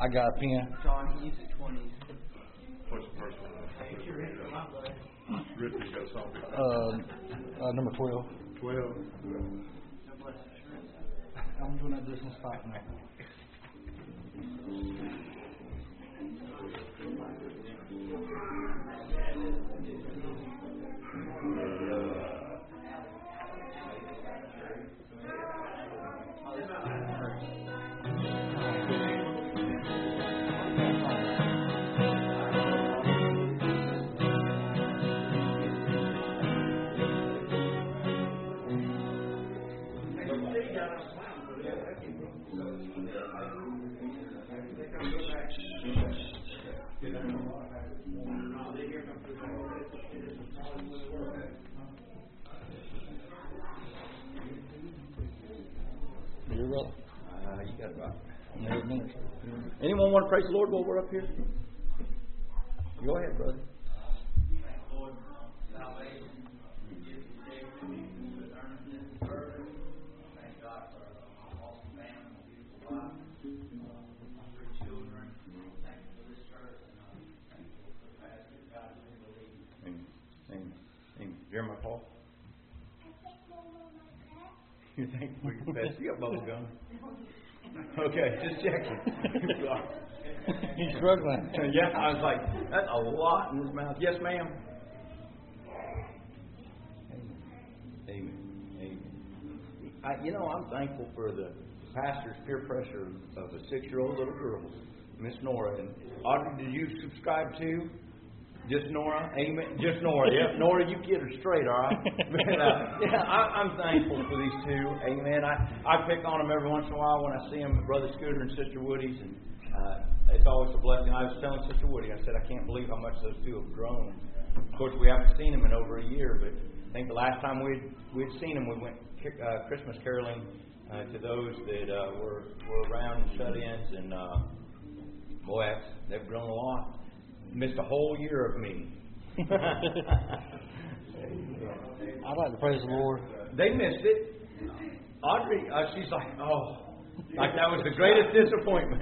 I got a pen. John, he used 20s. What's the first one? Rick, you got something? Number 12. 12. I'm doing that distance fight now. You brother? You got about 8 minutes. Anyone want to praise the Lord while we're up here? Go ahead, brother. Lord, salvation, gives you dignity with earnestness, purpose. Thank God for my awesome family, my beautiful wife, my 3 children. Thank you for this church, and thank you for the pastor. God is in the lead. Amen. Amen. Jeremiah Paul? You think we can pass? You got bubble gum. Okay, just checking. He's struggling. Yeah, I was like, that's a lot in his mouth. Yes, ma'am. Amen. Amen. I'm thankful for the pastor's peer pressure of a 6-year-old little girl, Miss Nora. And Audrey, did you subscribe to? Just Nora? Amen. Just Nora. Yep. Nora, you get her straight, all right? But, I'm thankful for these two. Amen. I pick on them every once in a while when I see them, Brother Scooter and Sister Woody's, and it's always a blessing. I was telling Sister Woody, I said, I can't believe how much those two have grown. Of course, we haven't seen them in over a year, but I think the last time we'd seen them, we went Christmas caroling to those that were around and shut-ins, and boy, they've grown a lot. Missed a whole year of me. I'd like to praise the Lord. They missed it. Audrey, she's like, like that was the greatest disappointment.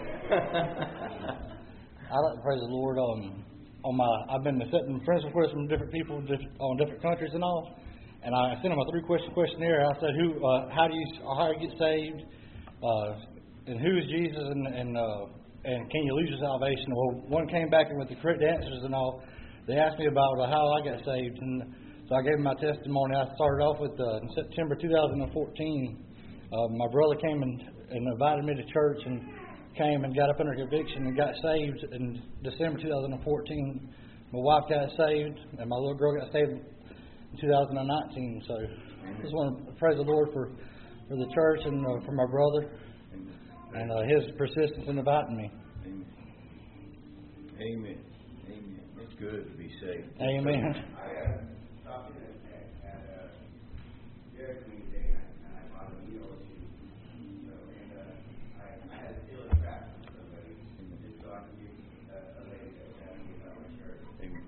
I'd like to praise the Lord on I've been accepting friends requests from different people on different countries and all, and I sent them a 3-question questionnaire. I said, how do you get saved, and who is Jesus, and can you lose your salvation? Well, one came back with the correct answers and all. They asked me about how I got saved, and so I gave them my testimony. I started off with in September 2014. My brother came and invited me to church, and came and got up under conviction and got saved in December 2014. My wife got saved, and my little girl got saved in 2019. So I just want to praise the Lord for the church and for my brother. And his persistence in inviting me. Amen. Amen. Amen. It's good to be saved. Amen. I stopped in at Dairy Queen today, and I bought a meal or two. So, and I had a deal in fact with somebody, just so I could give a lady that was having me about my church. Amen.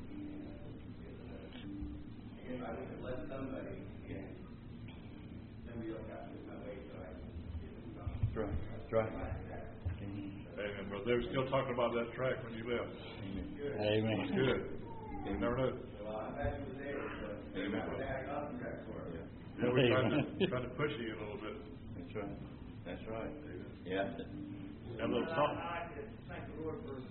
And if I would have let somebody, somebody else got to my way, so I give them something. That's right. Right. Amen. But they were still talking about that track when you left. Amen. That's good. You never know. Well, I'm glad you were there. So Amen. I got the track for it. Yeah, we tried to push you a little bit. That's right. That's right. Yeah. Have a little talk. I thank the Lord for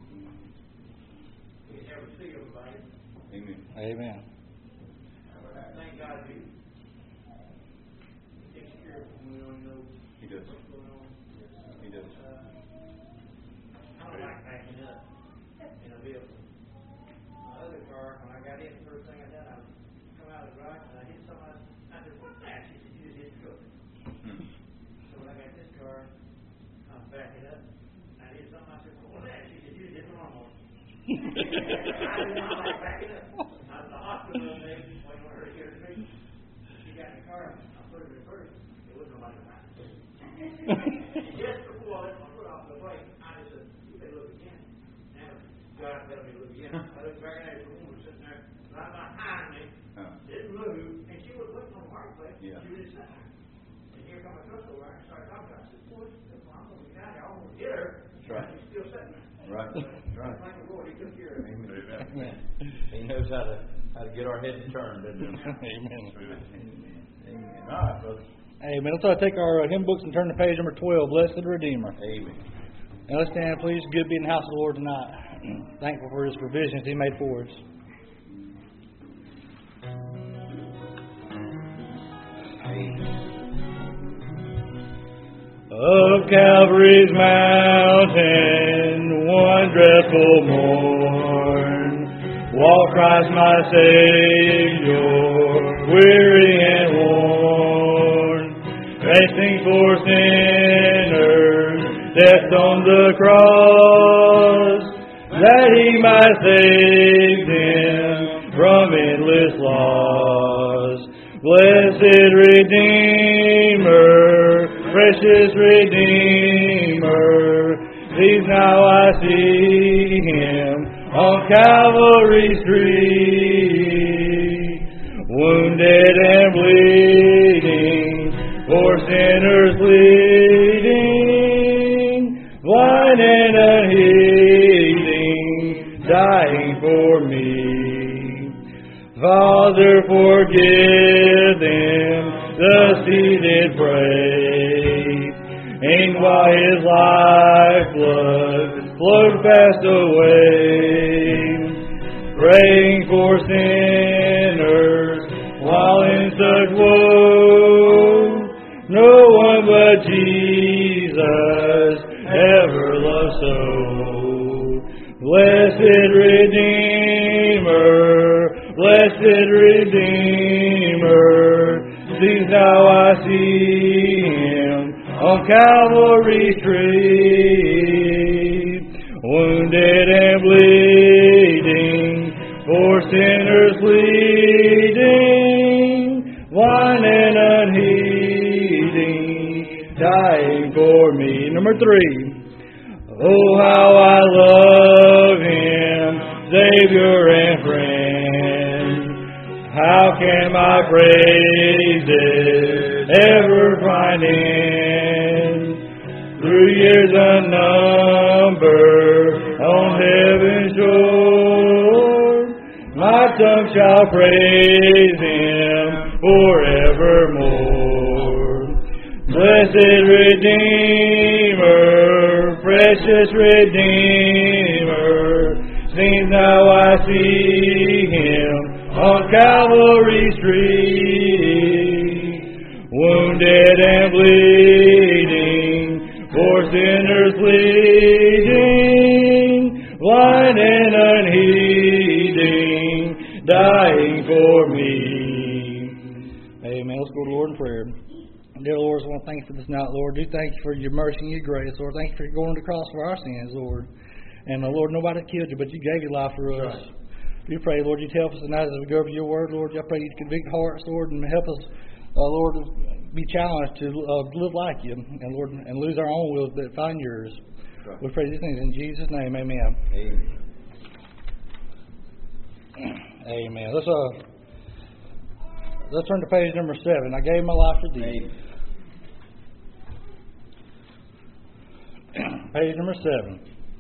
we never see everybody. Amen. Amen. Thank God he takes care of when we don't know He does. what's going on. He does. I don't like backing up in a vehicle. My other car, when I got in, the first thing I did, I come out of the garage and I hit somebody. I said, "What's that?" She said, "You just hit the truck." So when I got this car, I'm backing up. I hit something. I said, "What's that?" She said, "You just hit the lawnmower." I did not like backing up. I was at the hospital one day, waiting on her to get her treatment. She got in the car, I put her in reverse. There wasn't nobody around. Just before I let my foot off the brake, I just said, "You better look again." Now, God better me look again. I looked back at her, the woman was sitting there right behind me, didn't move, and she was looking on the marketplace. Yeah. She was sitting there. And here come a truck over and started talking about it. I said, boy, I'm going to be down here. I want to get her. That's right. She's still sitting there. Right. Right. Thank the Lord, he took care of it. Amen. Amen. He knows how to get our heads turned, doesn't he? Amen. Amen. Amen. All right, brother. Amen. Let's take our hymn books and turn to page number 12, Blessed Redeemer. Amen. And let's stand, please. Good to be in the house of the Lord tonight. Thankful for His provisions He made for us. Of Calvary's mountain, one dreadful morn, walked Christ my Savior, weary and worn, resting for sinners, death on the cross, that He might save them from endless loss. Blessed Redeemer, precious Redeemer, these now I see Him on Calvary's tree, wounded and bleeding, for sinners pleading, blind and unheeding, dying for me. Father, forgive them, thus He did pray, and while His lifeblood flowed fast away, praying for sinners while in such woe, no one but Jesus ever loved so. Blessed Redeemer, blessed Redeemer, see now I see Him on Calvary's tree, wounded and bleeding, for sinners pleading, blind and unheeding, dying for me. Number 3. Oh, how I love Him, Savior and friend. How can my praises ever find end? Through years unnumbered on heaven's shore, my tongue shall praise Him forevermore. Blessed Redeemer, precious Redeemer, seems now I see Him on Calvary's tree, wounded and bleeding, for sinners pleading, blind and unheeding, dying for me. Amen. Let's go to the Lord in prayer. Dear Lord, I want to thank you for this night, Lord. Do thank you for your mercy and your grace, Lord. Thank you for going to the cross for our sins, Lord. And Lord, nobody killed you, but you gave your life for us. Right. We pray, Lord, you'd help us tonight as we go over your word, Lord. I pray you'd convict hearts, Lord, and help us, Lord, be challenged to live like you, and Lord, and lose our own will, but find yours. Right. We pray these things in Jesus' name. Amen. Amen. Amen. Let's turn to page number 7. I gave my life for thee. Amen. Page number 7.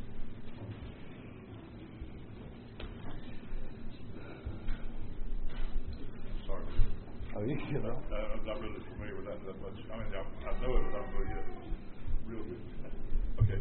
Sorry. Oh, you can get up. I'm not really familiar with that much. I mean, I know it, but I'm not really real good. Okay.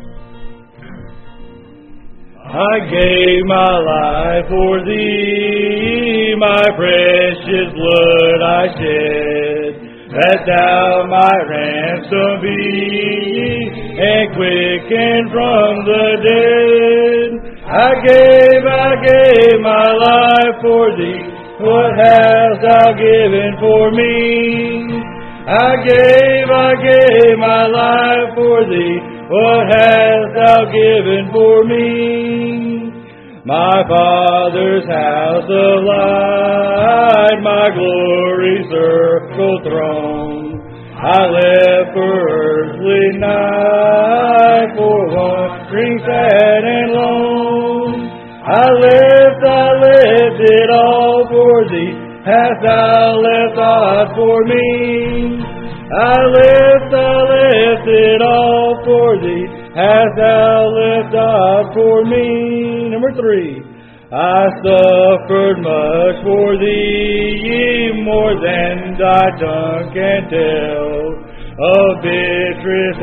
I gave my life for thee, my precious blood I shed, that thou my ransom be, and quicken from the dead. I gave my life for thee, what hast thou given for me? I gave my life for thee, what hast thou given for me? My Father's house of light, my glory's circle throne, I left for earthly night, for wandering sad and lone. I left it all for thee, hast thou left aught for me? I lift it all for thee, as thou lift up for me. Number 3. I suffered much for thee, more than thy tongue can tell, of bitterest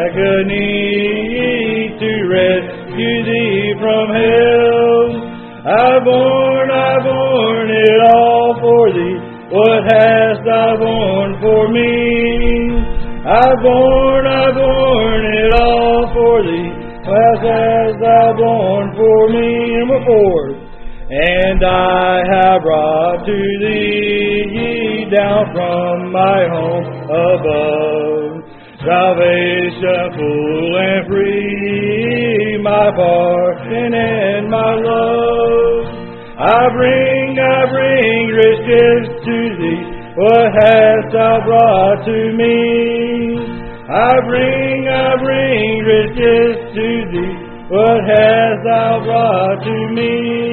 agony to rescue thee from hell. I borne it all for thee. What hast thou borne for me? I borne it all for thee. What hast thou borne for me? Number 4. And I have brought to thee down from my home above salvation full and free, my pardon and my love. I bring riches to thee. What hast thou brought to me? I bring riches to thee. What hast thou brought to me?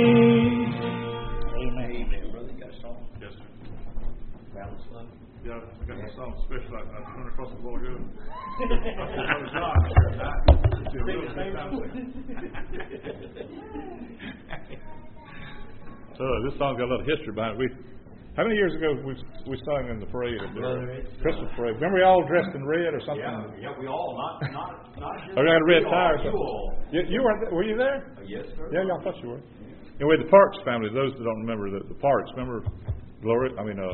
Amen, brother. You got a song? Yes, sir. Balance Love? Yeah, I got this song special. I turned across the ball ago. So this song's got a lot of history behind it. How many years ago we sang in the parade, Christmas parade? Remember we all dressed in red or something? Yeah, we all, not Or we had a red you tie or all, something. You all. You weren't. Were you there? Yes, sir. Yeah, I thought you were. Anyway, the Parks family. Those that don't remember the Parks, remember Lois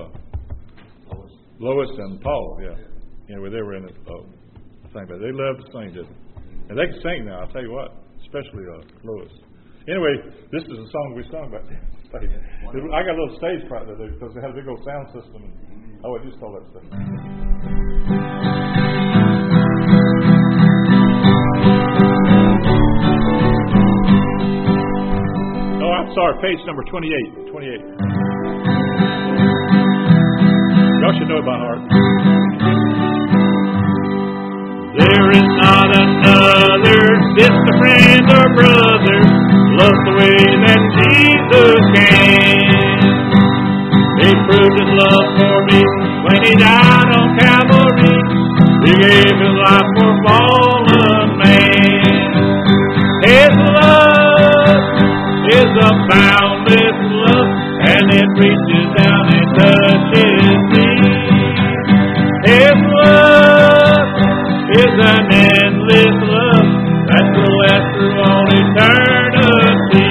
and Paul. Yeah. Anyway, they were in it. Thing, but they loved to sing, didn't they? And they can sing now. I'll tell you what, especially Lois. Anyway, this is a song we sung back then. I got a little stage fright there because they had a big old sound system. And, I just all that stuff. Oh, I'm sorry. Page number 28. 28. Y'all should know it by heart. There is not another sister, friend, or brother loves the way that Jesus can. He proved His love for me when He died on Calvary. He gave His life for fallen man. His love is a boundless love, and it reaches down and touches me. His love is an endless love that will last through all eternity.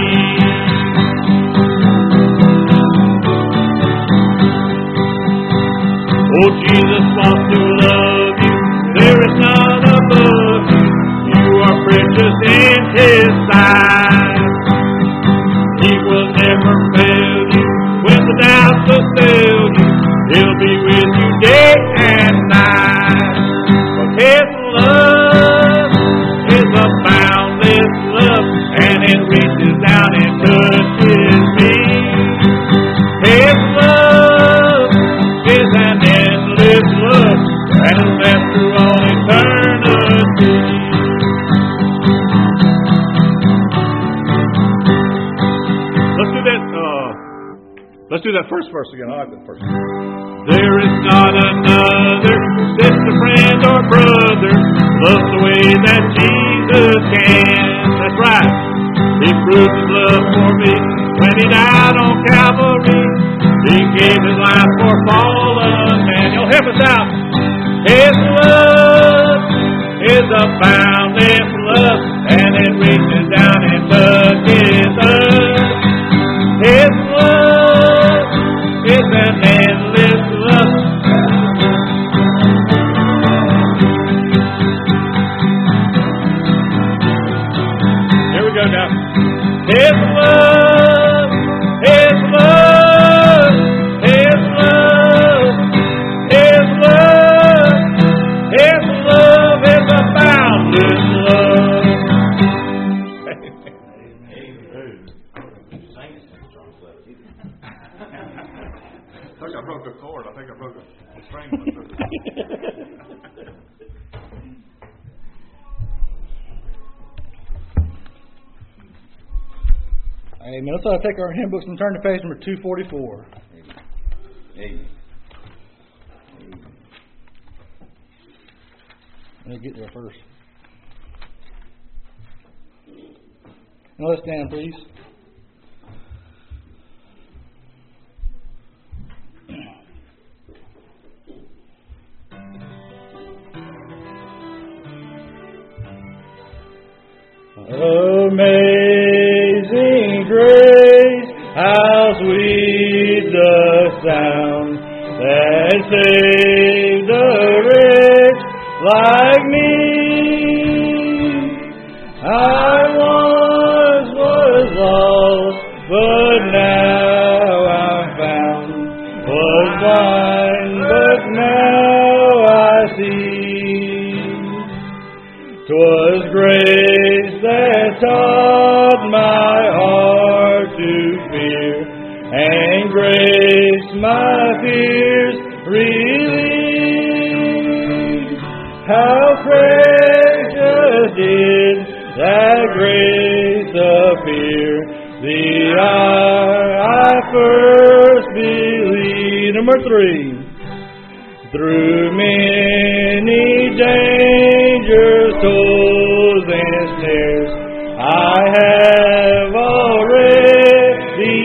Oh, Jesus wants to love you. There is none above you. You are precious in His sight. He will never fail you when the doubts assail you. He'll be with you day and night. His love is a boundless love, and it reaches down and touches me. His love is an endless love that will last through all eternity. Let's do that first verse again. I like that first. There is not another sister, friend, or brother loves the way that Jesus can. That's right. He proved His love for me when He died on Calvary. He gave His life for fallen man. You'll help us out. His love is a boundless love, and it reaches down and touches us. His love is an endless love. Here we go now. His love, His love, His love, His love, His love is a boundless love. I think I broke a chord. I think I broke a string. Amen. Let's take our hymn books and turn to page number 244. Amen. Let me get there first. Now let's stand, please. Amazing grace, how sweet the sound that saved a wretch like me. I once was lost, but now I'm found. Was blind, but now I see. 'Twas grace that taught my heart to fear, and grace my fears relieved. How precious did that grace appear the hour I first believed. Number 3. Through many dangers, toils, and snares, I have already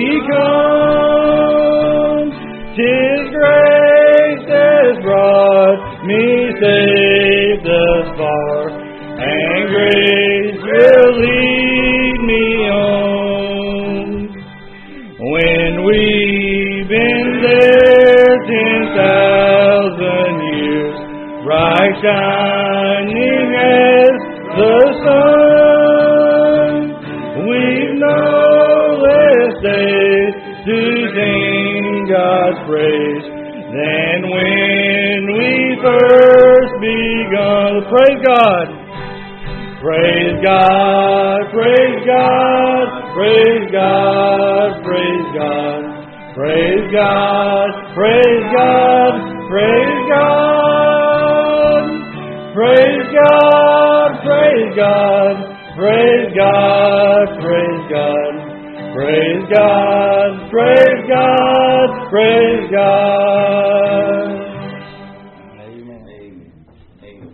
come. 'Tis grace has brought me safe thus far, and grace will lead me on. When we've been there 10,000 years, bright shining as the sun, we've no less days to sing God's praise than when we first begun. Praise God! Praise God! Praise God! Praise God! Praise God! Praise God! Praise God! Praise God! Praise God! Praise God! Praise God! Praise God! Praise God! Praise God! Praise God! Amen. Amen.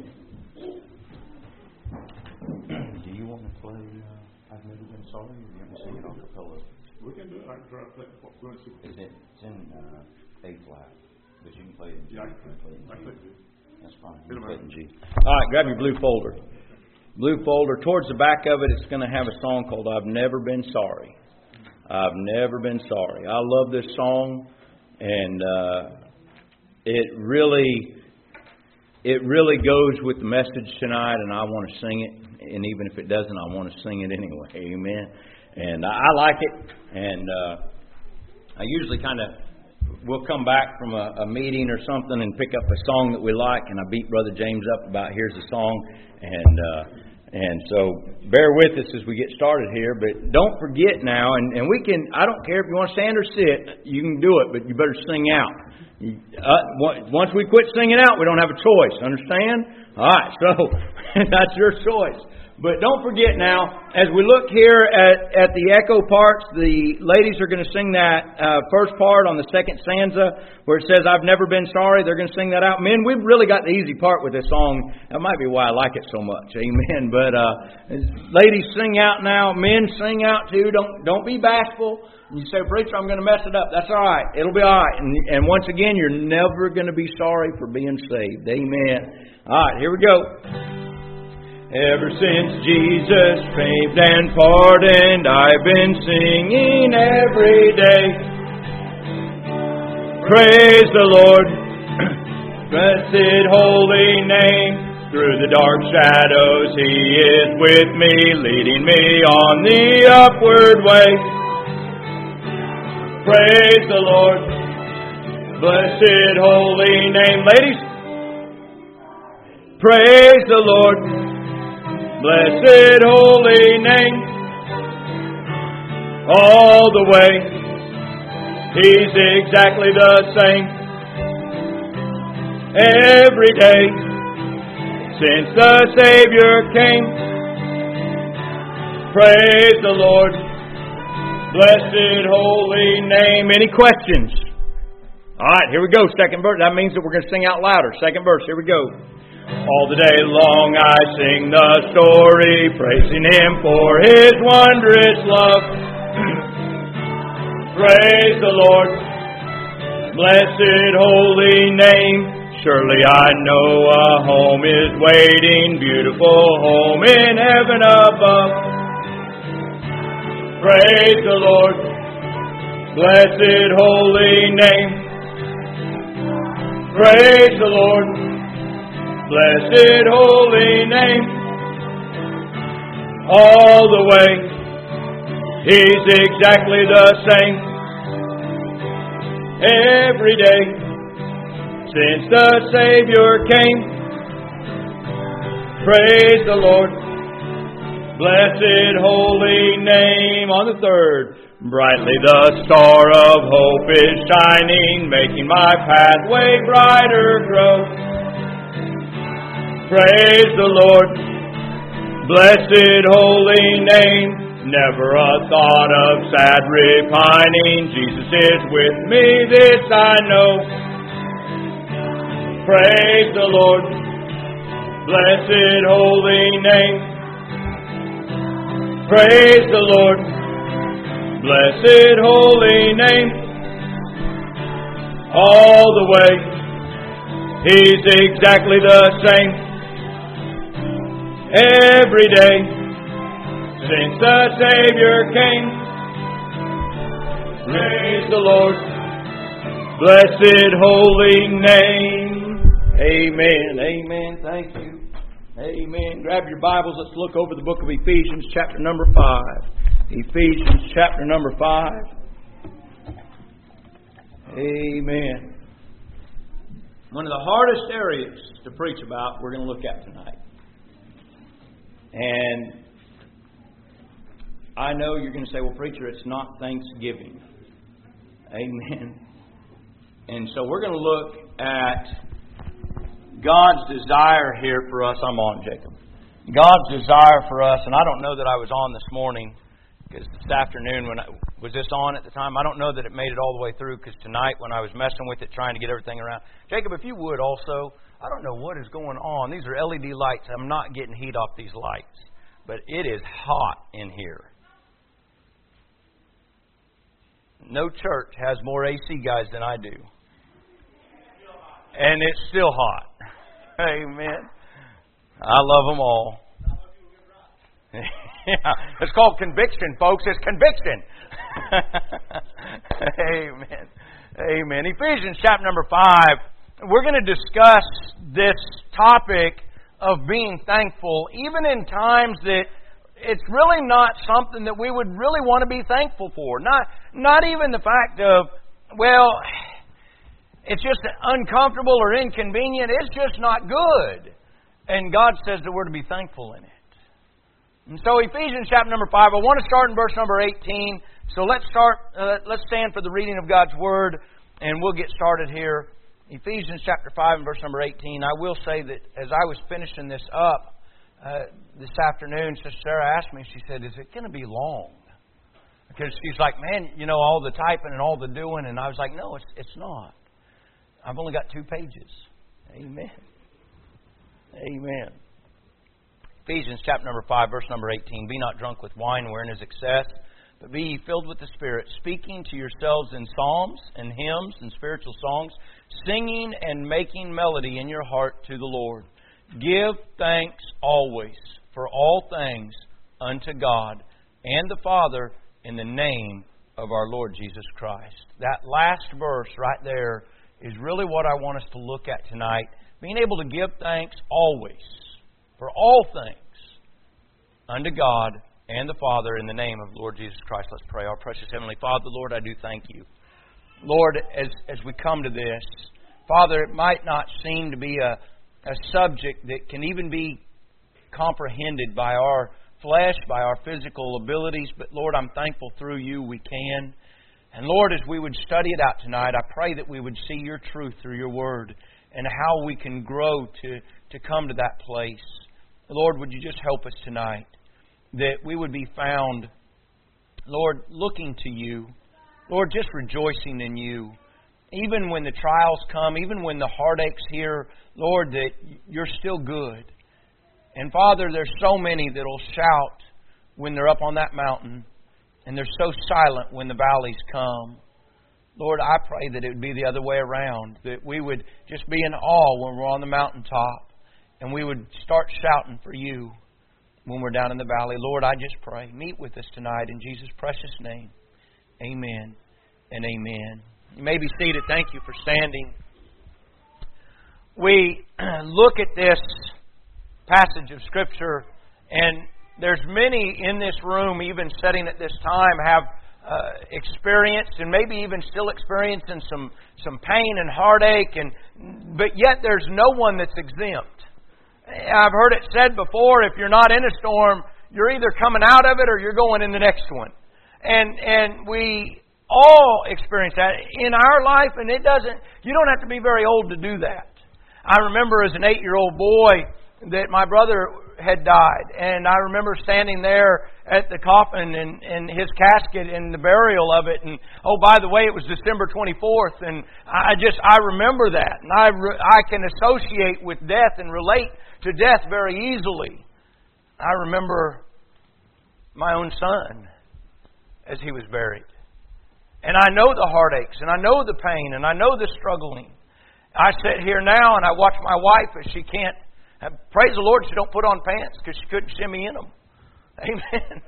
Do you want to play I've Never Been Sorry, or do you want to sing it a cappella? We can do it. I can try to play it. It's in A flat, but you can play it in G. Yeah, I You can play it in can. G. That's fine. You It'll can play it in matter. G. All right, grab your blue folder. Blue folder. Towards the back of it, it's going to have a song called "I've Never Been Sorry." I've never been sorry. I love this song, and it really goes with the message tonight, and I want to sing it. And even if it doesn't, I want to sing it anyway. Amen. And I like it, and I usually we'll come back from a meeting or something and pick up a song that we like, and I beat Brother James up about here's the song, and so bear with us as we get started here. But don't forget now, and we can. I don't care if you want to stand or sit, you can do it, but you better sing out. Once we quit singing out, we don't have a choice. Understand? All right, so that's your choice. But don't forget now, as we look here at the echo parts, the ladies are going to sing that first part on the second stanza where it says, I've never been sorry. They're going to sing that out. Men, we've really got the easy part with this song. That might be why I like it so much. Amen. But ladies, sing out now. Men, sing out too. Don't be bashful. And you say, preacher, I'm going to mess it up. That's all right. It'll be all right. And once again, you're never going to be sorry for being saved. Amen. All right, here we go. Ever since Jesus saved and pardoned, I've been singing every day. Praise the Lord, blessed holy name. Through the dark shadows He is with me, leading me on the upward way. Praise the Lord, blessed holy name. Ladies, praise the Lord. Blessed holy name, all the way, He's exactly the same. Every day, since the Savior came, praise the Lord, blessed holy name. Any questions? All right, here we go, second verse. That means that we're going to sing out louder. Second verse, here we go. All the day long I sing the story, praising Him for His wondrous love. Praise the Lord, blessed holy name. Surely I know a home is waiting, beautiful home in heaven above. Praise the Lord, blessed holy name. Praise the Lord, blessed holy name. All the way, He's exactly the same. Every day, since the Savior came. Praise the Lord, blessed holy name. On the third, brightly the star of hope is shining, making my pathway brighter grow. Praise the Lord, blessed holy name. Never a thought of sad repining. Jesus is with me, this I know. Praise the Lord, blessed holy name. Praise the Lord, blessed holy name. All the way, He's exactly the same. Every day, since the Savior came. Praise the Lord, blessed holy name. Amen, amen, thank you. Amen. Grab your Bibles, let's look over the book of Ephesians, chapter number 5. Ephesians, chapter number 5. Amen. One of the hardest areas to preach about, we're going to look at tonight. And I know you're going to say, well, preacher, it's not Thanksgiving. Amen. And so we're going to look at God's desire here for us. I'm on, Jacob. God's desire for us, and I don't know that I was on this morning, because this afternoon, was this on at the time? I don't know that it made it all the way through, because tonight when I was messing with it, trying to get everything around. Jacob, if you would also, I don't know what is going on. These are LED lights. I'm not getting heat off these lights. But it is hot in here. No church has more AC guys than I do. And it's still hot. Amen. I love them all. Yeah, it's called conviction, folks. It's conviction. Amen. Amen. Ephesians chapter number 5. We're going to discuss this topic of being thankful, even in times that it's really not something that we would really want to be thankful for. Not even the fact of, well, it's just uncomfortable or inconvenient. It's just not good. And God says that we're to be thankful in it. And so Ephesians chapter number 5, I want to start in verse number 18. So let's stand for the reading of God's Word, and we'll get started here. Ephesians chapter 5 and verse number 18. I will say that as I was finishing this up this afternoon, Sister Sarah asked me, she said, is it going to be long? Because she's like, man, you know, all the typing and all the doing. And I was like, no, it's not. I've only got 2 pages. Amen. Amen. Ephesians chapter number 5, verse number 18. Be not drunk with wine wherein is excess, but be ye filled with the Spirit, speaking to yourselves in psalms and hymns and spiritual songs, singing and making melody in your heart to the Lord. Give thanks always for all things unto God and the Father in the name of our Lord Jesus Christ. That last verse right there is really what I want us to look at tonight. Being able to give thanks always for all things unto God and the Father in the name of the Lord Jesus Christ. Let's pray. Our precious Heavenly Father, Lord, I do thank you. Lord, as we come to this, Father, it might not seem to be a subject that can even be comprehended by our flesh, by our physical abilities, but Lord, I'm thankful through you we can. And Lord, as we would study it out tonight, I pray that we would see your truth through your word and how we can grow to come to that place. Lord, would you just help us tonight that we would be found, Lord, looking to you, Lord, just rejoicing in you. even when the trials come, even when the heartaches here, Lord, that You're still good. And Father, there's so many that will shout when they're up on that mountain, and they're so silent when the valleys come. Lord, I pray that it would be the other way around, that we would just be in awe when we're on the mountaintop, and we would start shouting for You when we're down in the valley. Lord, I just pray, meet with us tonight in Jesus' precious name. Amen and amen. You may be seated. Thank you for standing. We look at this passage of Scripture, and there's many in this room, even sitting at this time, have experienced and maybe even still experiencing some pain and heartache, but yet there's no one that's exempt. I've heard it said before, if you're not in a storm, you're either coming out of it or you're going in the next one. And we all experience that in our life, and you don't have to be very old to do that. I remember as an 8-year-old boy that my brother had died, and I remember standing there at the coffin and his casket and the burial of it, and oh, by the way, it was December 24th, and I remember that, and I can associate with death and relate to death very easily. I remember my own son as he was buried, and I know the heartaches, and I know the pain, and I know the struggling. I sit here now and I watch my wife as she can't. Praise the Lord, she don't put on pants because she couldn't shimmy in them. Amen.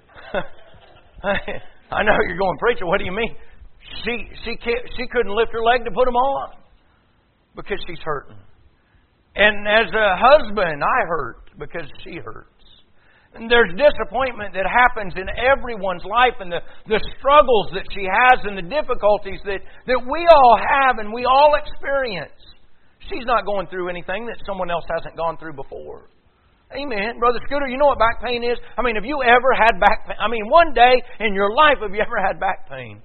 I know you're going, preacher. What do you mean? She couldn't lift her leg to put them on because she's hurting. And as a husband, I hurt because she hurts. And there's disappointment that happens in everyone's life, and the struggles that she has and the difficulties that we all have and we all experience. She's not going through anything that someone else hasn't gone through before. Amen. Brother Scooter, you know what back pain is? I mean, have you ever had back pain? I mean, one day in your life, have you ever had back pain?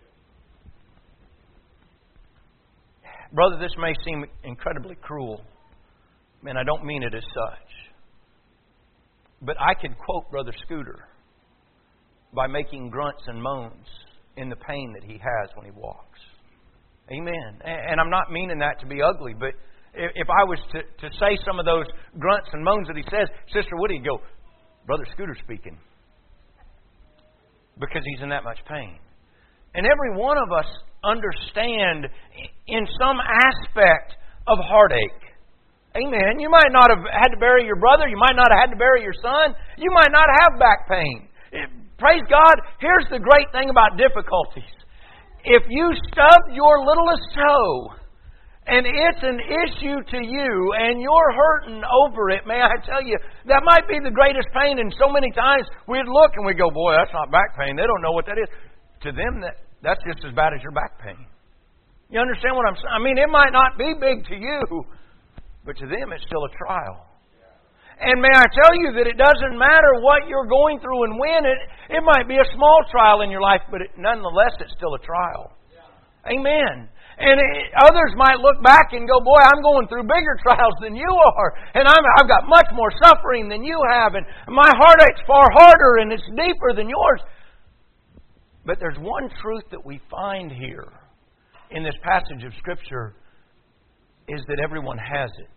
Brother, this may seem incredibly cruel. Man, I don't mean it as such. But I could quote Brother Scooter by making grunts and moans in the pain that he has when he walks. Amen. And I'm not meaning that to be ugly, but if I was to say some of those grunts and moans that he says, Sister Woody would go, Brother Scooter speaking. Because he's in that much pain. And every one of us understand in some aspect of heartache. Amen. You might not have had to bury your brother. You might not have had to bury your son. You might not have back pain. Praise God. Here's the great thing about difficulties. If you stub your littlest toe and it's an issue to you and you're hurting over it, may I tell you, that might be the greatest pain. And so many times we'd look and we'd go, boy, that's not back pain. They don't know what that is. To them, that's just as bad as your back pain. You understand what I'm saying? I mean, it might not be big to you, but to them, it's still a trial. And may I tell you that it doesn't matter what you're going through and when. It might be a small trial in your life, but nonetheless, it's still a trial. Amen. And others might look back and go, boy, I'm going through bigger trials than you are. And I've got much more suffering than you have. And my heartache's far harder and it's deeper than yours. But there's one truth that we find here in this passage of Scripture is that everyone has it.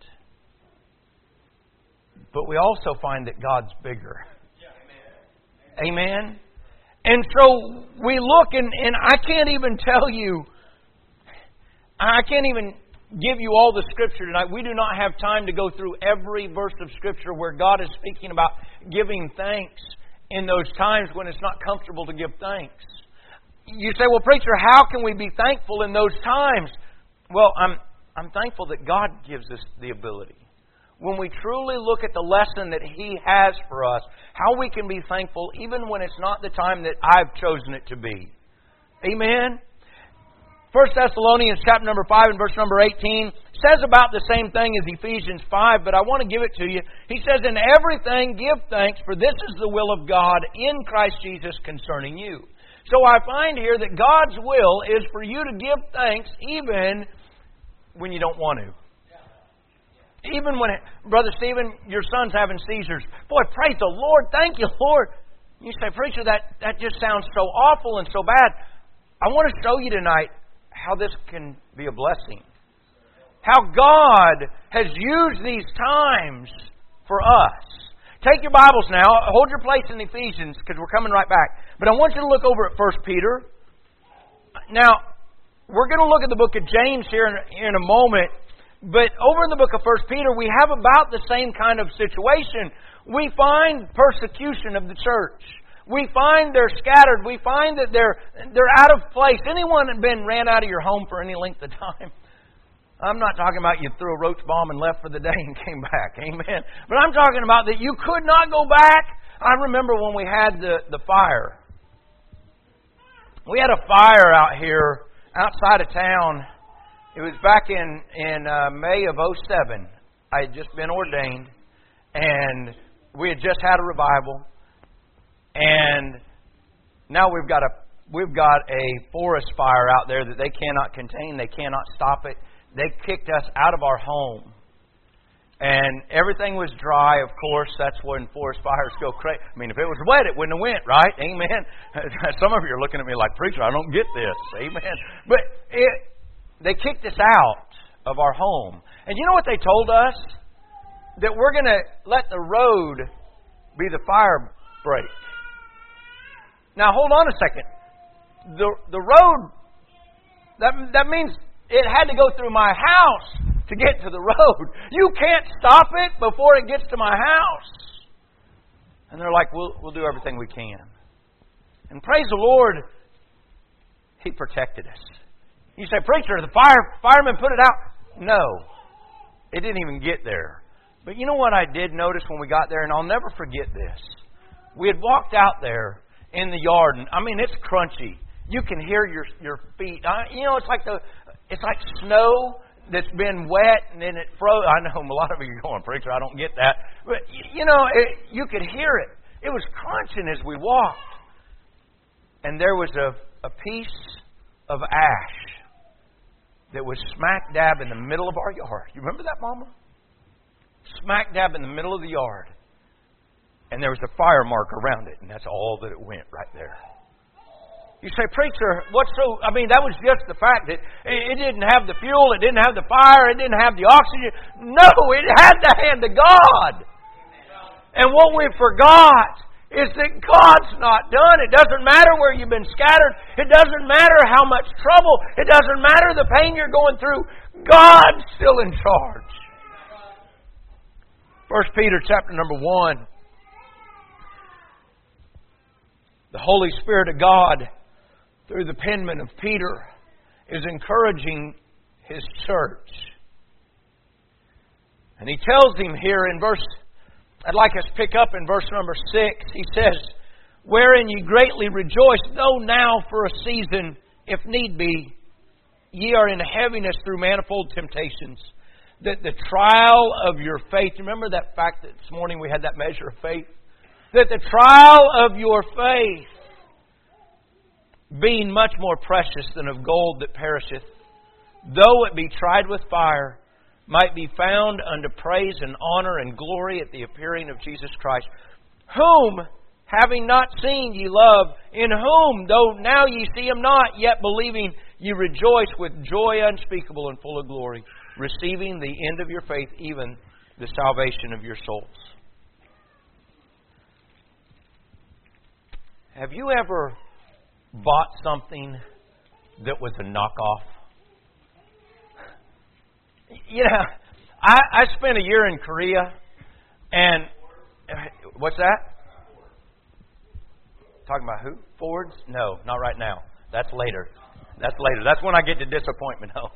But we also find that God's bigger. Amen? And so we look, and I can't even tell you, I can't even give you all the Scripture tonight. We do not have time to go through every verse of Scripture where God is speaking about giving thanks in those times when it's not comfortable to give thanks. You say, well, preacher, how can we be thankful in those times? Well, I'm thankful that God gives us the ability. When we truly look at the lesson that He has for us, how we can be thankful even when it's not the time that I've chosen it to be. Amen? 1 Thessalonians chapter number 5 and verse number 18 says about the same thing as Ephesians 5, but I want to give it to you. He says, in everything give thanks, for this is the will of God in Christ Jesus concerning you. So I find here that God's will is for you to give thanks even when you don't want to. Even when, Brother Stephen, your son's having seizures. Boy, praise the Lord. Thank you, Lord. You say, preacher, that just sounds so awful and so bad. I want to show you tonight how this can be a blessing. How God has used these times for us. Take your Bibles now. Hold your place in Ephesians because we're coming right back. But I want you to look over at 1 Peter. Now, we're going to look at the book of James here in a moment. But over in the book of 1 Peter, we have about the same kind of situation. We find persecution of the church. We find they're scattered. We find that they're out of place. Anyone been ran out of your home for any length of time? I'm not talking about you threw a roach bomb and left for the day and came back. Amen. But I'm talking about that you could not go back. I remember when we had the fire. We had a fire out here outside of town. It was back in May of 2007. I had just been ordained. And we had just had a revival. And now we've got a forest fire out there that they cannot contain. They cannot stop it. They kicked us out of our home. And everything was dry, of course. That's when forest fires go crazy. I mean, if it was wet, it wouldn't have went, right? Amen. Some of you are looking at me like, preacher, I don't get this. Amen. But they kicked us out of our home. And you know what they told us? That we're going to let the road be the fire break. Now, hold on a second. The road, that means it had to go through my house to get to the road. You can't stop it before it gets to my house. And they're like, we'll do everything we can. And praise the Lord, He protected us. You say, preacher, the firemen put it out. No, it didn't even get there. But you know what I did notice when we got there, and I'll never forget this. We had walked out there in the yard, and I mean, it's crunchy. You can hear your feet. It's like snow that's been wet and then it froze. I know a lot of you are going, preacher, I don't get that. But, you could hear it. It was crunching as we walked. And there was a piece of ash that was smack dab in the middle of our yard. You remember that, Mama? Smack dab in the middle of the yard. And there was a fire mark around it, and that's all that it went right there. You say, preacher, that was just the fact that it didn't have the fuel, it didn't have the fire, it didn't have the oxygen. No, it had the hand of God. And what we forgot is that God's not done. It doesn't matter where you've been scattered. It doesn't matter how much trouble. It doesn't matter the pain you're going through. God's still in charge. 1 Peter chapter number 1. The Holy Spirit of God, through the penman of Peter, is encouraging his church. And he tells him here in verse, I'd like us to pick up in verse number 6. He says, wherein ye greatly rejoice, though now for a season, if need be, ye are in heaviness through manifold temptations, that the trial of your faith, remember that fact that this morning we had that measure of faith? That the trial of your faith, being much more precious than of gold that perisheth, though it be tried with fire, might be found unto praise and honor and glory at the appearing of Jesus Christ, whom, having not seen, ye love, in whom, though now ye see Him not, yet believing, ye rejoice with joy unspeakable and full of glory, receiving the end of your faith, even the salvation of your souls. Have you ever bought something that was a knockoff? I spent a year in Korea, and what's that? Talking about who? Fords? No, not right now. That's later. That's when I get to disappointment. No.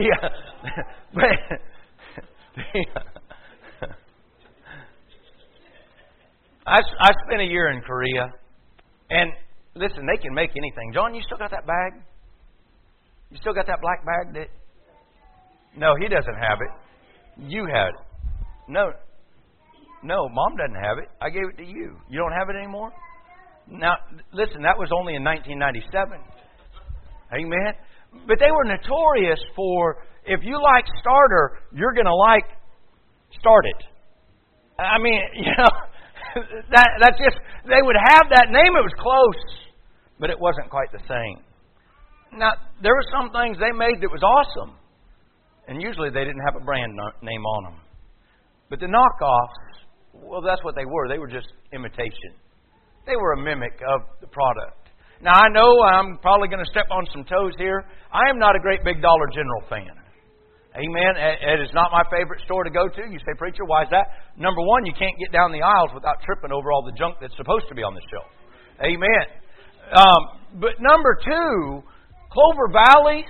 I spent a year in Korea. And listen, they can make anything. John, you still got that bag? You still got that black bag? No, he doesn't have it. You had it. No, Mom doesn't have it. I gave it to you. You don't have it anymore? Now, listen, that was only in 1997. Amen? But they were notorious for, if you like starter, you're going to like start it. I mean, that's just, they would have that name. It was close, but it wasn't quite the same. Now, there were some things they made that was awesome. And usually they didn't have a brand name on them. But the knockoffs, well, that's what they were. They were just imitation. They were a mimic of the product. Now, I know I'm probably going to step on some toes here. I am not a great big Dollar General fan. Amen. It is not my favorite store to go to. You say, preacher, why is that? Number one, you can't get down the aisles without tripping over all the junk that's supposed to be on the shelf. Amen. But number two, Clover Valley,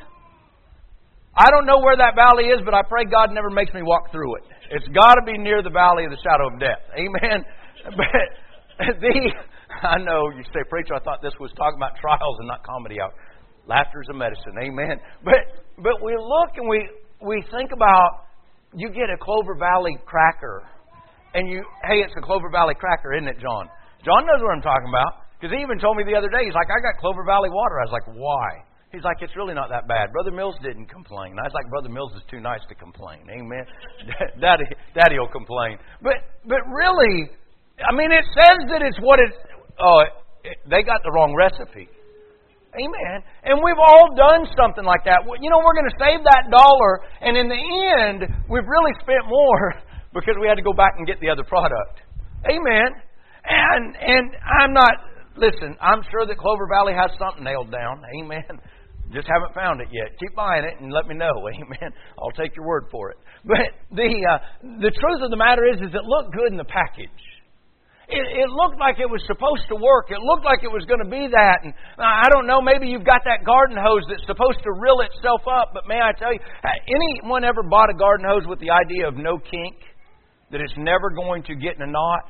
I don't know where that valley is, but I pray God never makes me walk through it. It's got to be near the valley of the shadow of death. Amen. But I know you say, preacher, I thought this was talking about trials and not comedy hour. Laughter is a medicine. Amen. But we look and we think about, you get a Clover Valley cracker, and hey, it's a Clover Valley cracker, isn't it, John? John knows what I'm talking about, because he even told me the other day, he's like, I got Clover Valley water. I was like, why? He's like, it's really not that bad. Brother Mills didn't complain. I was like, Brother Mills is too nice to complain. Amen. Daddy will complain. But really, I mean, it says that it's what they got the wrong recipe. Amen. And we've all done something like that. You know, we're going to save that $1, and in the end, we've really spent more because we had to go back and get the other product. Amen. And I'm not, listen, I'm sure that Clover Valley has something nailed down. Amen. Just haven't found it yet. Keep buying it and let me know. Amen. I'll take your word for it. But the truth of the matter is it looked good in the package. It looked like it was supposed to work. It looked like it was going to be that. And I don't know, maybe you've got that garden hose that's supposed to reel itself up. But may I tell you, anyone ever bought a garden hose with the idea of no kink? That it's never going to get in a knot?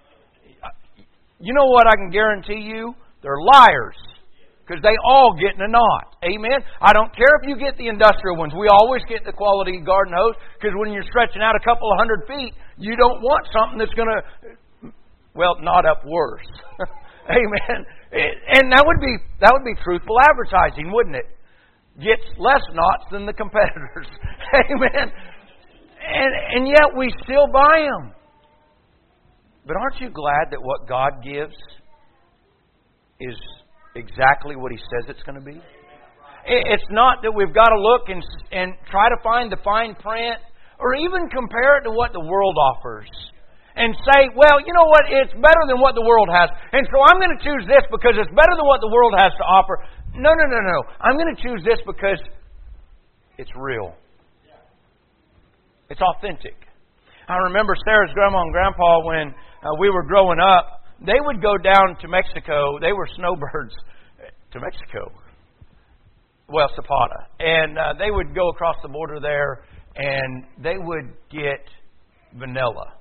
You know what I can guarantee you? They're liars. Because they all get in a knot. Amen? I don't care if you get the industrial ones. We always get the quality garden hose. Because when you're stretching out a couple of 100 feet, you don't want something that's going to... well, not up worse. Amen. And that would be truthful advertising, wouldn't it? Gets less knots than the competitors. Amen. And yet we still buy them. But aren't you glad that what God gives is exactly what He says it's going to be? It's not that we've got to look and try to find the fine print or even compare it to what the world offers. And say, well, you know what, it's better than what the world has. And so I'm going to choose this because it's better than what the world has to offer. No. I'm going to choose this because it's real. It's authentic. I remember Sarah's grandma and grandpa when we were growing up, they would go down to Mexico. They were snowbirds to Mexico. Well, Zapata. And they would go across the border there and they would get vanilla.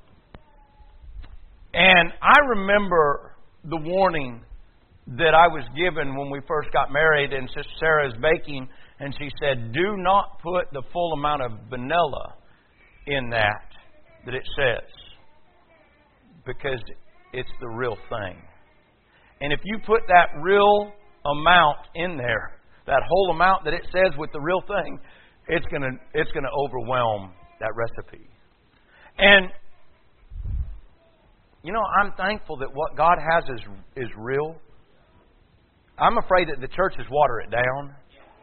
And I remember the warning that I was given when we first got married, and Sister Sarah is baking, and she said, do not put the full amount of vanilla in that it says, because it's the real thing. And if you put that real amount in there, that whole amount that it says with the real thing, it's going to overwhelm that recipe. And you know, I'm thankful that what God has is real. I'm afraid that the churches water it down.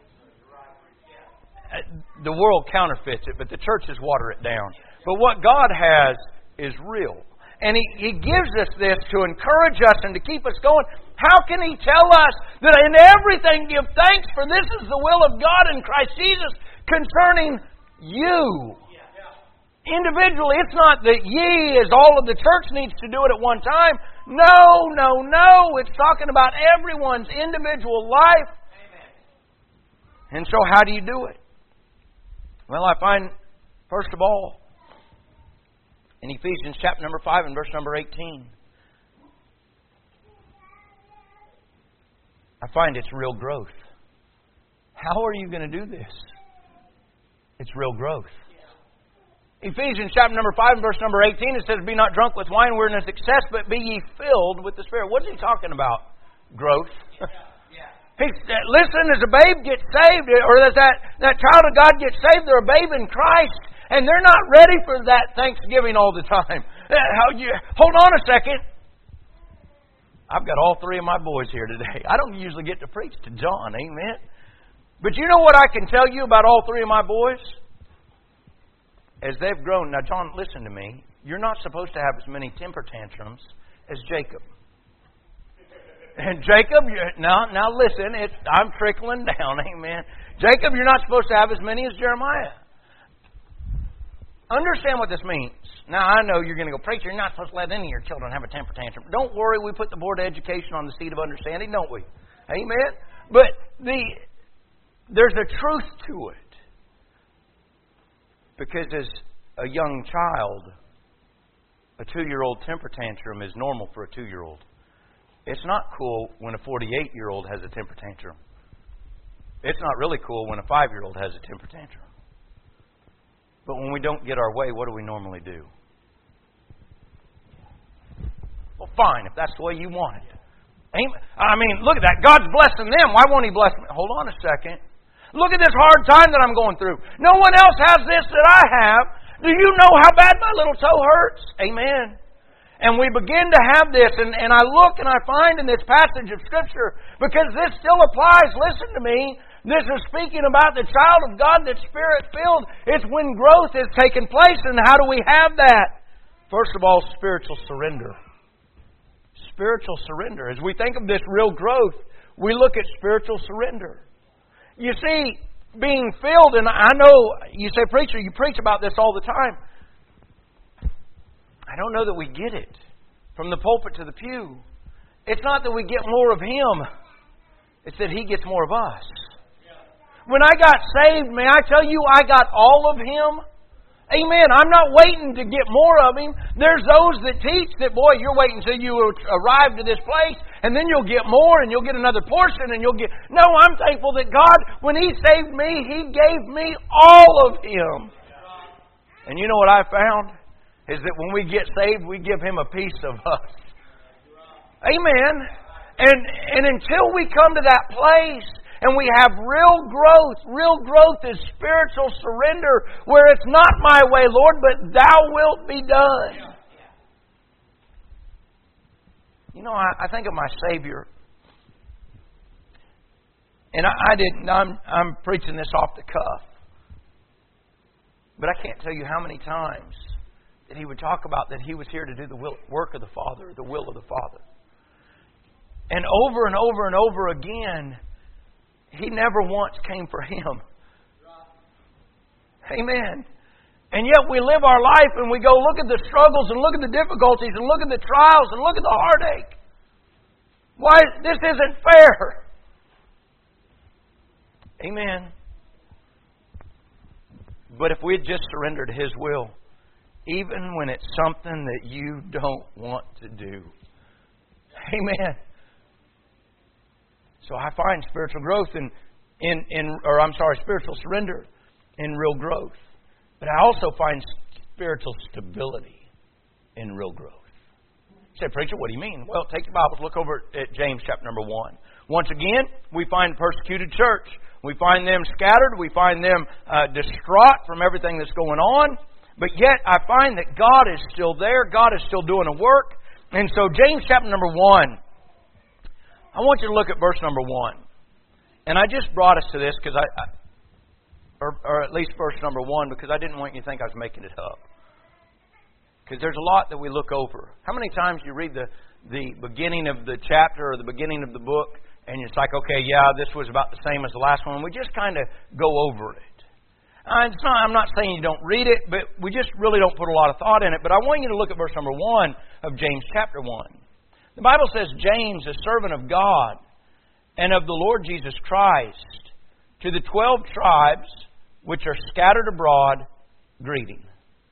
The world counterfeits it, but the churches water it down. But what God has is real. And He gives us this to encourage us and to keep us going. How can He tell us that in everything give thanks, for this is the will of God in Christ Jesus concerning you? Individually, it's not that ye, as all of the church needs to do it at one time. No. It's talking about everyone's individual life. Amen. And so how do you do it? Well, I find, first of all, in Ephesians chapter number 5 and verse number 18, I find it's real growth. How are you going to do this? It's real growth. Ephesians chapter number 5 and verse number 18, it says, be not drunk with wine wherein is excess, but be ye filled with the Spirit. What's he talking about? Growth. Listen, as a babe gets saved, or as that child of God gets saved, they're a babe in Christ, and they're not ready for that Thanksgiving all the time. Hold on a second. I've got all three of my boys here today. I don't usually get to preach to John, amen? But you know what I can tell you about all three of my boys? As they've grown, now John, listen to me. You're not supposed to have as many temper tantrums as Jacob. And Jacob, now listen, I'm trickling down, amen. Jacob, you're not supposed to have as many as Jeremiah. Understand what this means. Now, I know you're going to go, preacher, you're not supposed to let any of your children have a temper tantrum. Don't worry, we put the Board of Education on the seat of understanding, don't we? Amen? But there's a truth to it. Because as a young child, a 2-year-old temper tantrum is normal for a 2-year-old. It's not cool when a 48-year-old has a temper tantrum. It's not really cool when a 5-year-old has a temper tantrum. But when we don't get our way, what do we normally do? Well, fine, if that's the way you want it. I mean, look at that. God's blessing them. Why won't He bless me? Hold on a second. Look at this hard time that I'm going through. No one else has this that I have. Do you know how bad my little toe hurts? Amen. And we begin to have this, and I look and I find in this passage of Scripture, because this still applies, listen to me, this is speaking about the child of God that's Spirit-filled. It's when growth is taking place, and how do we have that? First of all, spiritual surrender. Spiritual surrender. As we think of this real growth, we look at spiritual surrender. You see, being filled, and I know, you say, preacher, you preach about this all the time. I don't know that we get it from the pulpit to the pew. It's not that we get more of Him. It's that He gets more of us. When I got saved, may I tell you, I got all of Him? Amen. I'm not waiting to get more of Him. There's those that teach that, boy, you're waiting until you arrive to this place, and then you'll get more, and you'll get another portion, and you'll get... No, I'm thankful that God, when He saved me, He gave me all of Him. And you know what I found? Is that when we get saved, we give Him a piece of us. Amen. And until we come to that place and we have real growth is spiritual surrender, where it's not my way, Lord, but Thou wilt be done. You know, I think of my Savior. And I'm preaching this off the cuff. But I can't tell you how many times that He would talk about that He was here to do the work of the Father, the will of the Father. And over and over and over again, He never once came for Him. Amen. And yet we live our life and we go look at the struggles and look at the difficulties and look at the trials and look at the heartache. Why, this isn't fair. Amen. But if we had just surrendered to His will, even when it's something that you don't want to do. Amen. So I find spiritual growth spiritual surrender in real growth. But I also find spiritual stability in real growth. You say, preacher, what do you mean? Well, take your Bibles, look over at James chapter number 1. Once again, we find persecuted church. We find them scattered. We find them distraught from everything that's going on. But yet, I find that God is still there. God is still doing a work. And so, James chapter number 1, I want you to look at verse number 1. And I just brought us to this because or at least verse number 1, because I didn't want you to think I was making it up. Because there's a lot that we look over. How many times you read the beginning of the chapter or the beginning of the book, and it's like, okay, yeah, this was about the same as the last one. We just kind of go over it. I'm not saying you don't read it, but we just really don't put a lot of thought in it. But I want you to look at verse number 1 of James chapter 1. The Bible says, James, a servant of God and of the Lord Jesus Christ, to the 12 tribes which are scattered abroad, greeting.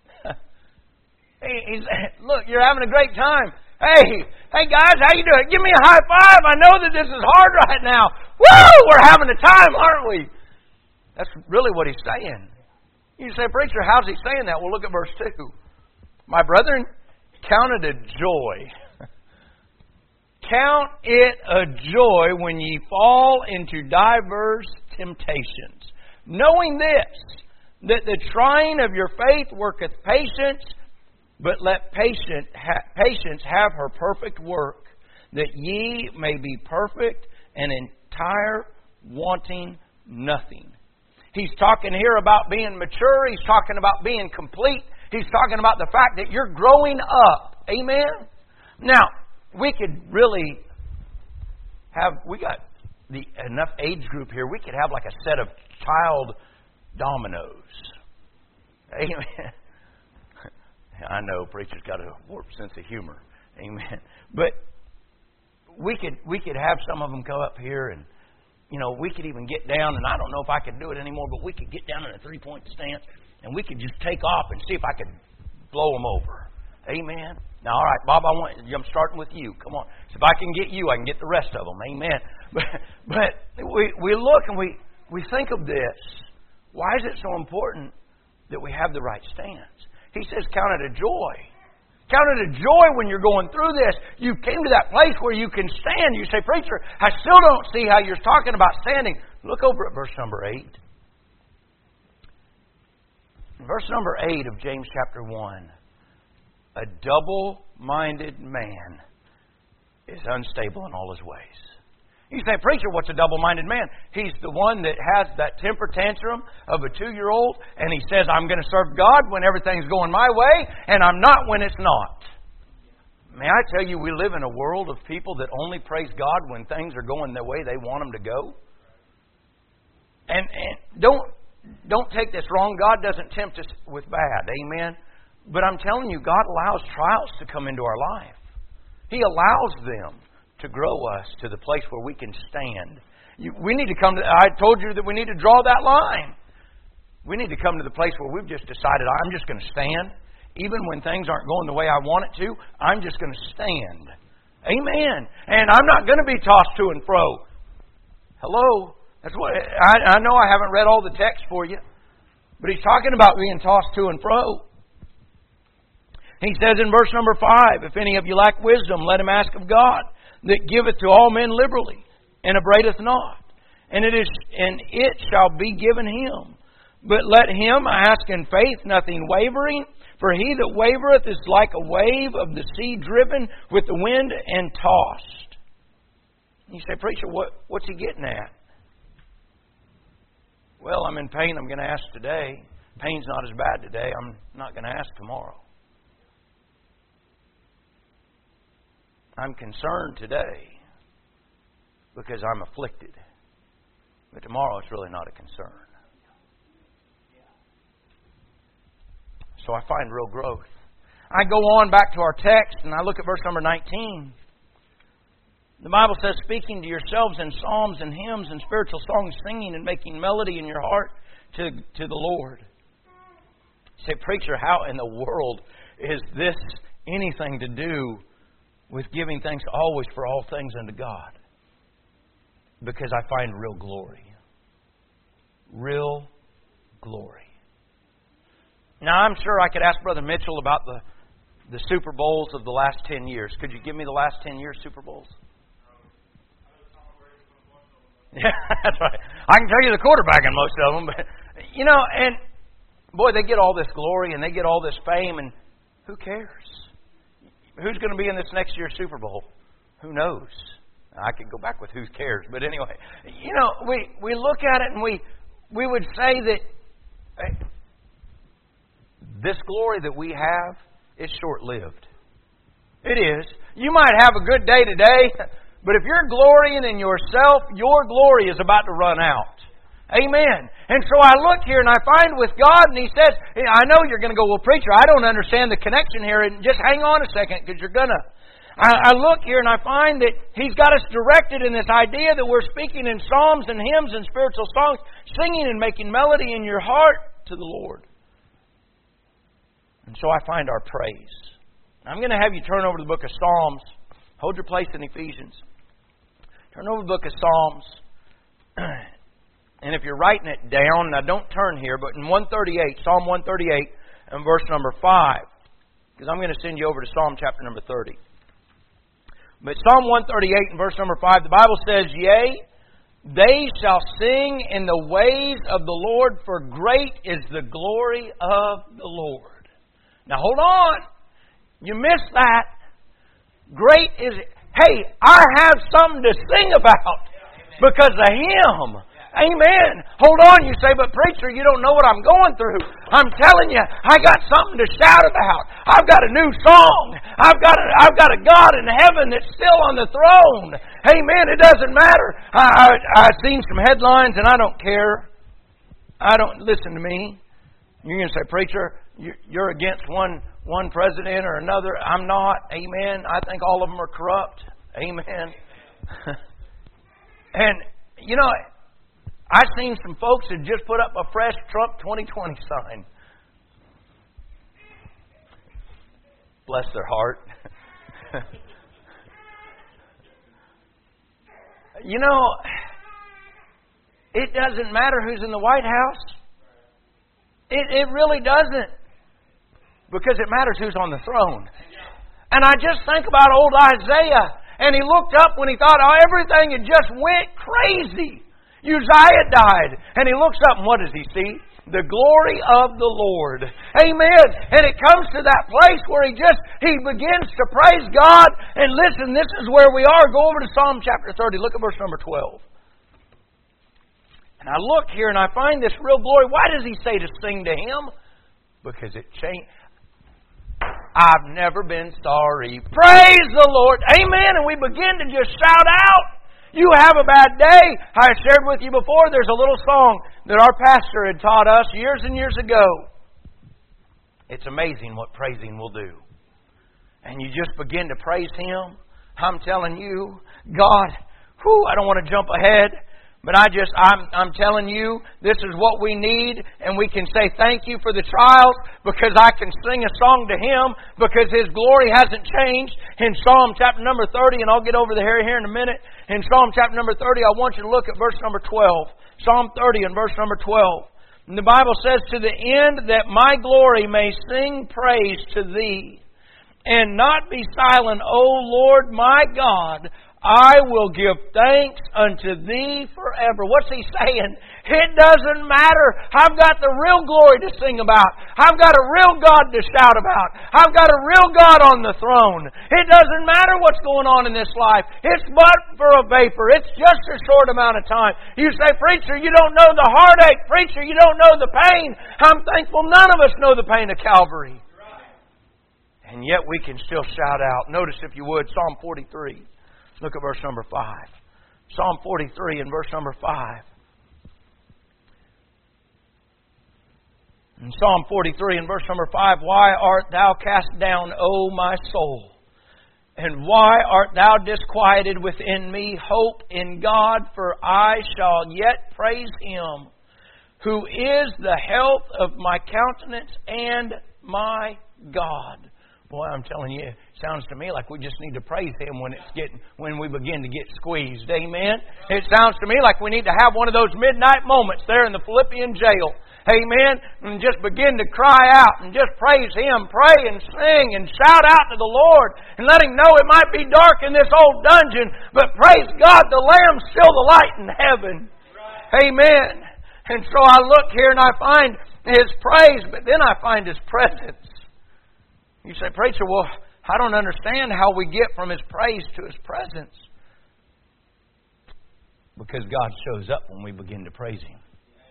Look, you're having a great time. Hey guys, how you doing? Give me a high five. I know that this is hard right now. Woo! We're having a time, aren't we? That's really what he's saying. You say, preacher, how's he saying that? Well, look at verse 2. My brethren, count it a joy. Count it a joy when ye fall into diverse temptations, knowing this, that the trying of your faith worketh patience, but let patience have her perfect work, that ye may be perfect and entire, wanting nothing. He's talking here about being mature. He's talking about being complete. He's talking about the fact that you're growing up. Amen? Now, we could really we got enough age group here, we could have like a set of child dominoes. Amen. I know preacher's got a warped sense of humor. Amen. But we could have some of them come up here, and we could even get down, and I don't know if I could do it anymore, but we could get down in a 3-point stance, and we could just take off and see if I could blow them over. Amen. Now, all right, Bob, I'm starting with you. Come on. So if I can get you, I can get the rest of them. Amen. But we look and we think of this. Why is it so important that we have the right stance? He says, count it a joy. Count it a joy when you're going through this. You came to that place where you can stand. You say, preacher, I still don't see how you're talking about standing. Look over at verse number 8. Verse number 8 of James chapter 1. A double-minded man is unstable in all his ways. You say, preacher, what's a double-minded man? He's the one that has that temper tantrum of a 2-year-old, and he says, I'm going to serve God when everything's going my way, and I'm not when it's not. May I tell you, we live in a world of people that only praise God when things are going the way they want them to go. And don't take this wrong. God doesn't tempt us with bad. Amen? But I'm telling you, God allows trials to come into our life. He allows them to grow us to the place where we can stand. We need to come to, I told you that we need to draw that line. We need to come to the place where we've just decided, I'm just going to stand. Even when things aren't going the way I want it to, I'm just going to stand. Amen. And I'm not going to be tossed to and fro. Hello? That's what I know I haven't read all the text for you, but he's talking about being tossed to and fro. He says in verse number 5, if any of you lack wisdom, let him ask of God, that giveth to all men liberally, and upbraideth not. And it shall be given him. But let him ask in faith, nothing wavering. For he that wavereth is like a wave of the sea driven with the wind and tossed. You say, preacher, what's he getting at? Well, I'm in pain. I'm going to ask today. Pain's not as bad today. I'm not going to ask tomorrow. I'm concerned today because I'm afflicted. But tomorrow it's really not a concern. So I find real growth. I go on back to our text and I look at verse number 19. The Bible says, speaking to yourselves in psalms and hymns and spiritual songs, singing and making melody in your heart to the Lord. You say, preacher, how in the world is this anything to do with giving thanks always for all things unto God? Because I find real glory. Real glory. Now, I'm sure I could ask Brother Mitchell about the Super Bowls of the last 10 years. Could you give me the last 10 years Super Bowls? Yeah, that's right. I can tell you the quarterback in most of them. But, and boy, they get all this glory and they get all this fame, and who cares? Who's going to be in this next year's Super Bowl? Who knows? I could go back with who cares. But anyway, we look at it and we would say that this glory that we have is short-lived. It is. You might have a good day today, but if you're glorying in yourself, your glory is about to run out. Amen. And so I look here and I find with God, and He says, I know you're going to go, well, preacher, I don't understand the connection here. And just hang on a second, because you're going to. I look here and I find that He's got us directed in this idea that we're speaking in psalms and hymns and spiritual songs, singing and making melody in your heart to the Lord. And so I find our praise. I'm going to have you turn over to the book of Psalms. Hold your place in Ephesians. Turn over to the book of Psalms. And if you're writing it down, now don't turn here, but in 138, Psalm 138 and verse number 5, because I'm going to send you over to Psalm chapter number 30. But Psalm 138 and verse number 5, the Bible says, Yea, they shall sing in the ways of the Lord, for great is the glory of the Lord. Now hold on. You missed that. Great is it. Hey, I have something to sing about because of Him. Amen. Hold on, you say, but preacher, you don't know what I'm going through. I'm telling you, I got something to shout about. I've got a new song. I've got a God in heaven that's still on the throne. Amen. It doesn't matter. I've seen some headlines and I don't care. Listen to me. You're going to say, preacher, you're against one president or another. I'm not. Amen. I think all of them are corrupt. Amen. And, you know, I've seen some folks that just put up a fresh Trump 2020 sign. Bless their heart. You know, it doesn't matter who's in the White House. It really doesn't. Because it matters who's on the throne. And I just think about old Isaiah. And he looked up when he thought, everything had just went crazy. Uzziah died. And he looks up and what does he see? The glory of the Lord. Amen. And it comes to that place where he begins to praise God. And listen, this is where we are. Go over to Psalm chapter 30. Look at verse number 12. And I look here and I find this real glory. Why does he say to sing to him? Because it changed. I've never been sorry. Praise the Lord. Amen. And we begin to just shout out. You have a bad day. I shared with you before, there's a little song that our pastor had taught us years and years ago. It's amazing what praising will do. And you just begin to praise Him. I'm telling you, God, I don't want to jump ahead. But I'm telling you, this is what we need, and we can say thank you for the trials because I can sing a song to Him because His glory hasn't changed. In Psalm chapter number 30, and I'll get over here in a minute. In Psalm chapter number 30, I want you to look at verse number 12. Psalm 30 and verse number 12. And the Bible says, to the end that my glory may sing praise to Thee, and not be silent, O Lord my God, I will give thanks unto Thee forever. What's he saying? It doesn't matter. I've got the real glory to sing about. I've got a real God to shout about. I've got a real God on the throne. It doesn't matter what's going on in this life. It's but for a vapor. It's just a short amount of time. You say, preacher, you don't know the heartache. Preacher, you don't know the pain. I'm thankful none of us know the pain of Calvary. And yet we can still shout out. Notice, if you would, Psalm 43. Look at verse number 5. Psalm 43 and verse number 5. In Psalm 43 and verse number 5, why art thou cast down, O my soul? And why art thou disquieted within me? Hope in God, for I shall yet praise Him, who is the health of my countenance and my God. Boy, I'm telling you, it sounds to me like we just need to praise Him when we begin to get squeezed. Amen? It sounds to me like we need to have one of those midnight moments there in the Philippian jail. Amen? And just begin to cry out and just praise Him. Pray and sing and shout out to the Lord and let Him know it might be dark in this old dungeon, but praise God, the Lamb's still the light in heaven. Amen? And so I look here and I find His praise, but then I find His presence. You say, preacher, well, I don't understand how we get from His praise to His presence. Because God shows up when we begin to praise Him.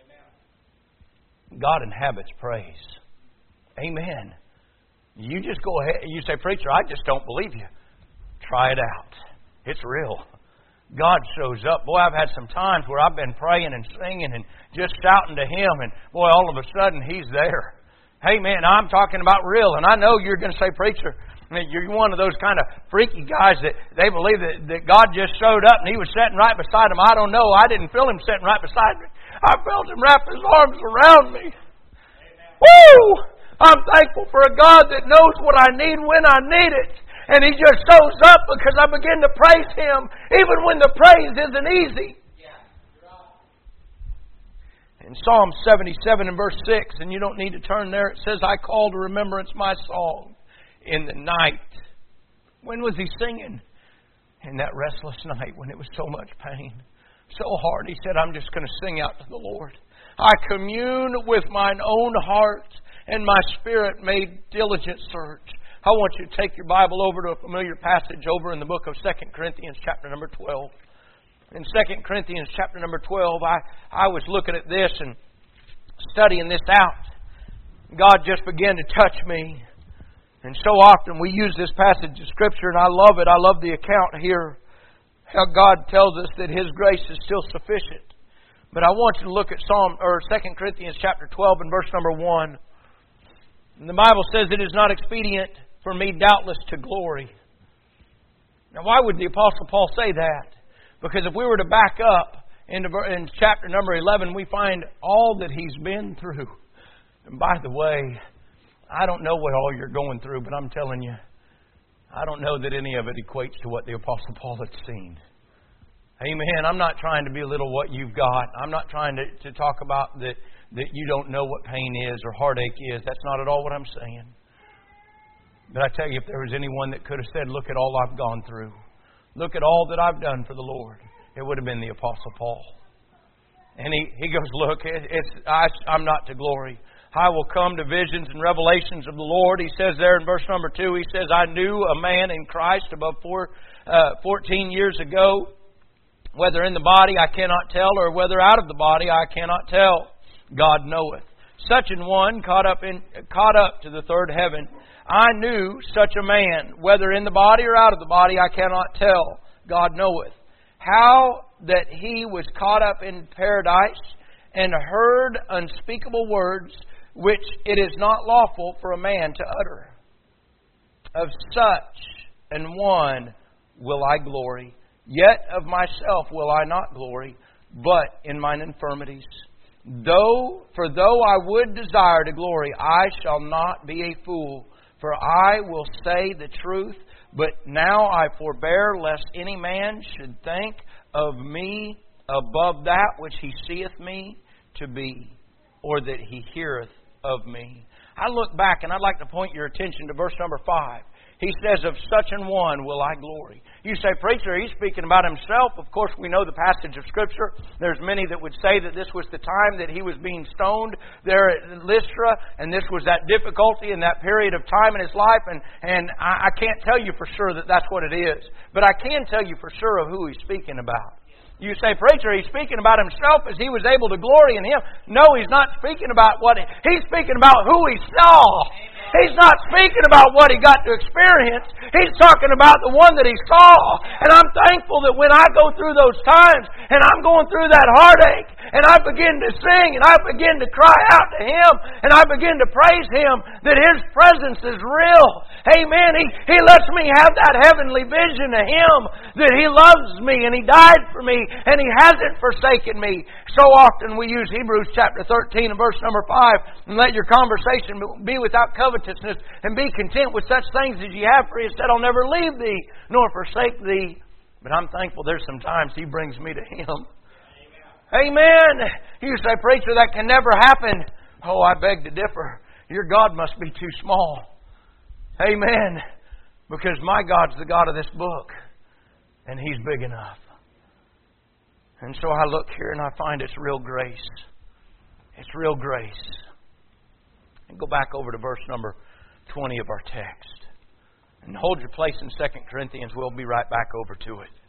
God inhabits praise. Amen. You just go ahead. You say, preacher, I just don't believe you. Try it out. It's real. God shows up. Boy, I've had some times where I've been praying and singing and just shouting to Him, and boy, all of a sudden He's there. Hey, man, I'm talking about real. And I know you're going to say, preacher, you're one of those kind of freaky guys that they believe that God just showed up and He was sitting right beside them. I don't know. I didn't feel Him sitting right beside me. I felt Him wrap His arms around me. Amen. Woo! I'm thankful for a God that knows what I need when I need it. And He just shows up because I begin to praise Him even when the praise isn't easy. In Psalm 77 and verse 6, and you don't need to turn there, it says, I call to remembrance my song in the night. When was he singing? In that restless night when it was so much pain, so hard. He said, I'm just going to sing out to the Lord. I commune with mine own heart, and my spirit made diligent search. I want you to take your Bible over to a familiar passage over in the book of 2 Corinthians chapter number 12. In 2 Corinthians chapter number 12, I was looking at this and studying this out. God just began to touch me. And so often we use this passage of Scripture, and I love it. I love the account here, how God tells us that His grace is still sufficient. But I want you to look at 2 Corinthians chapter 12 and verse number 1. And the Bible says, "It is not expedient for me doubtless to glory." Now why would the Apostle Paul say that? Because if we were to back up in chapter number 11, we find all that he's been through. And by the way, I don't know what all you're going through, but I'm telling you, I don't know that any of it equates to what the Apostle Paul had seen. Amen. I'm not trying to belittle what you've got. I'm not trying to talk about that you don't know what pain is or heartache is. That's not at all what I'm saying. But I tell you, if there was anyone that could have said, "Look at all I've gone through. Look at all that I've done for the Lord," it would have been the Apostle Paul. And he goes, "Look, I'm not to glory. I will come to visions and revelations of the Lord." He says there in verse number 2, he says, "I knew a man in Christ above 14 years ago. Whether in the body I cannot tell, or whether out of the body I cannot tell. God knoweth. Such an one caught up to the third heaven. I knew such a man, whether in the body or out of the body I cannot tell. God knoweth. How that he was caught up in paradise and heard unspeakable words, which it is not lawful for a man to utter. Of such an one will I glory. Yet of myself will I not glory, but in mine infirmities. Though I would desire to glory, I shall not be a fool, for I will say the truth. But now I forbear, lest any man should think of me above that which he seeth me to be, or that he heareth of me." I look back and I'd like to point your attention to verse number 5. He says, "Of such an one will I glory." You say, "Preacher, he's speaking about himself." Of course, we know the passage of Scripture. There's many that would say that this was the time that he was being stoned there at Lystra, and this was that difficulty in that period of time in his life. And I can't tell you for sure that that's what it is. But I can tell you for sure of who he's speaking about. You say, "Preacher, he's speaking about himself as he was able to glory in him." No, he's not speaking about he's speaking about who he saw. He's not speaking about what he got to experience. He's talking about the one that he saw. And I'm thankful that when I go through those times and I'm going through that heartache and I begin to sing and I begin to cry out to Him and I begin to praise Him, that His presence is real. Amen. He lets me have that heavenly vision of Him, that He loves me and He died for me and He hasn't forsaken me. So often we use Hebrews chapter 13 and verse number 5, "And let your conversation be without covetousness, and be content with such things as ye have, for He said, I'll never leave thee nor forsake thee." But I'm thankful there's some times He brings me to Him. Amen. You say, "Preacher, that can never happen." Oh, I beg to differ. Your God must be too small. Amen. Because my God's the God of this book, and He's big enough. And so I look here and I find it's real grace. It's real grace. And go back over to verse number 20 of our text. And hold your place in 2 Corinthians. We'll be right back over to it.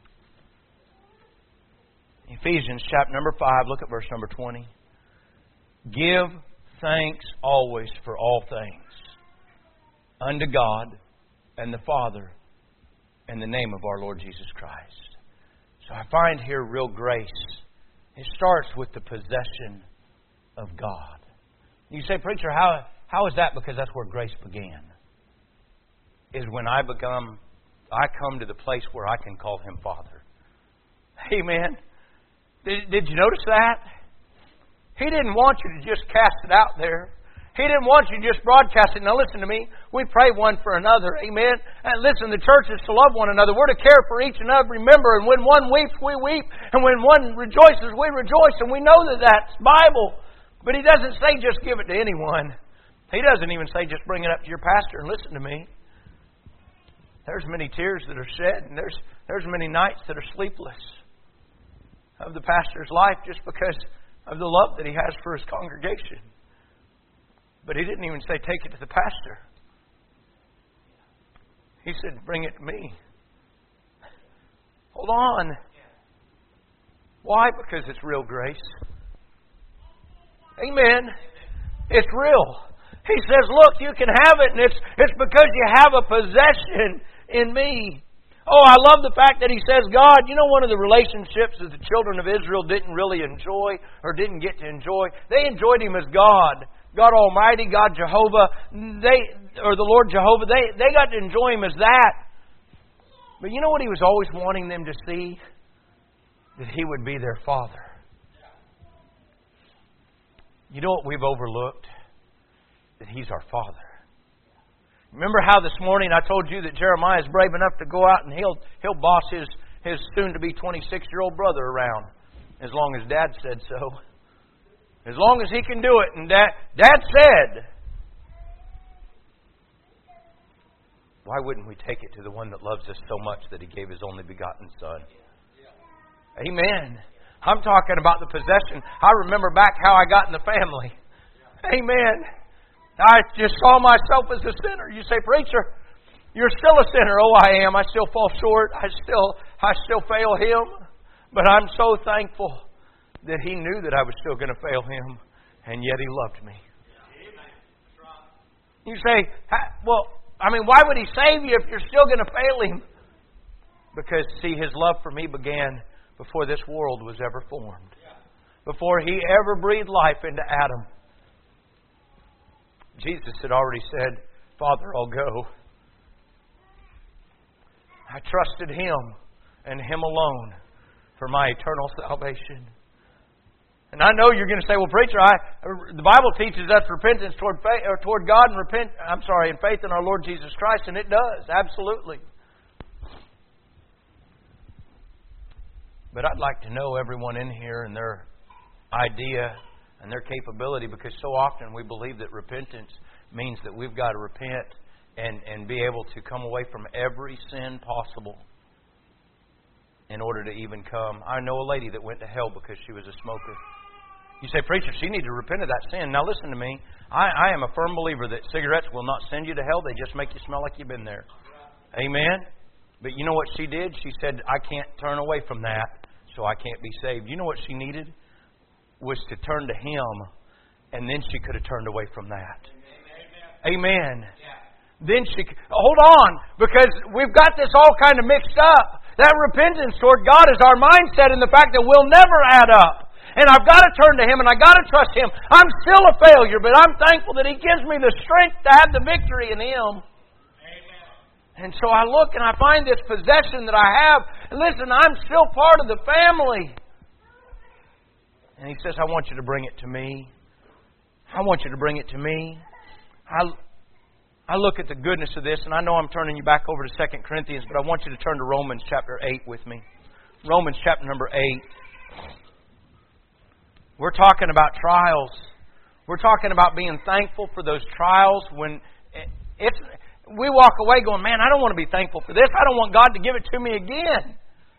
Ephesians chapter number 5, look at verse number 20. "Give thanks always for all things unto God and the Father in the name of our Lord Jesus Christ." So I find here real grace. It starts with the possession of God. You say, "Preacher, how is that?" Because that's where grace began. Is when I come to the place where I can call Him Father. Amen. Did you notice that? He didn't want you to just cast it out there. He didn't want you to just broadcast it. Now listen to me. We pray one for another. Amen. And listen, the church is to love one another. We're to care for each and every member. And when one weeps, we weep. And when one rejoices, we rejoice. And we know that that's Bible. But He doesn't say just give it to anyone. He doesn't even say just bring it up to your pastor and listen to me. There's many tears that are shed. And there's many nights that are sleepless of the pastor's life just because of the love that he has for his congregation. But he didn't even say take it to the pastor. He said bring it to me. Hold on. Why? Because it's real grace. Amen. It's real. He says, look, you can have it, and it's because you have a possession in me. Oh, I love the fact that he says, God, you know, one of the relationships that the children of Israel didn't really enjoy or didn't get to enjoy, they enjoyed Him as God. God Almighty, God Jehovah, or the Lord Jehovah, they got to enjoy Him as that. But you know what He was always wanting them to see? That He would be their Father. You know what we've overlooked? That He's our Father. Remember how this morning I told you that Jeremiah is brave enough to go out and he'll boss his soon-to-be 26-year-old brother around, as long as Dad said so. As long as he can do it. And Dad said, why wouldn't we take it to the one that loves us so much that He gave His only begotten Son? Amen. I'm talking about the possession. I remember back how I got in the family. Amen. I just saw myself as a sinner. You say, preacher, you're still a sinner. Oh, I am. I still fall short. I still fail Him. But I'm so thankful that He knew that I was still going to fail Him, and yet He loved me. You say, well, why would He save you if you're still going to fail Him? Because, see, His love for me began before this world was ever formed. Before He ever breathed life into Adam. Jesus had already said, Father, I'll go. I trusted Him and Him alone for my eternal salvation. And I know you're going to say, well, preacher, the Bible teaches us repentance toward God and and faith in our Lord Jesus Christ, and it does, absolutely. But I'd like to know everyone in here and their idea and their capability, because so often we believe that repentance means that we've got to repent and be able to come away from every sin possible in order to even come. I know a lady that went to hell because she was a smoker. You say, preacher, she needs to repent of that sin. Now listen to me. I am a firm believer that cigarettes will not send you to hell. They just make you smell like you've been there. Amen? But you know what she did? She said, I can't turn away from that, so I can't be saved. You know what she needed? Was to turn to Him, and then she could have turned away from that. Amen. Then hold on, because we've got this all kind of mixed up. That repentance toward God is our mindset in the fact that we'll never add up. And I've got to turn to Him, and I've got to trust Him. I'm still a failure, but I'm thankful that He gives me the strength to have the victory in Him. And so I look and I find this possession that I have. And listen, I'm still part of the family. And He says, I want you to bring it to me. I want you to bring it to me. I look at the goodness of this, and I know I'm turning you back over to 2 Corinthians, but I want you to turn to Romans chapter 8 with me. Romans chapter number 8. We're talking about trials. We're talking about being thankful for those trials when we walk away going, man, I don't want to be thankful for this. I don't want God to give it to me again.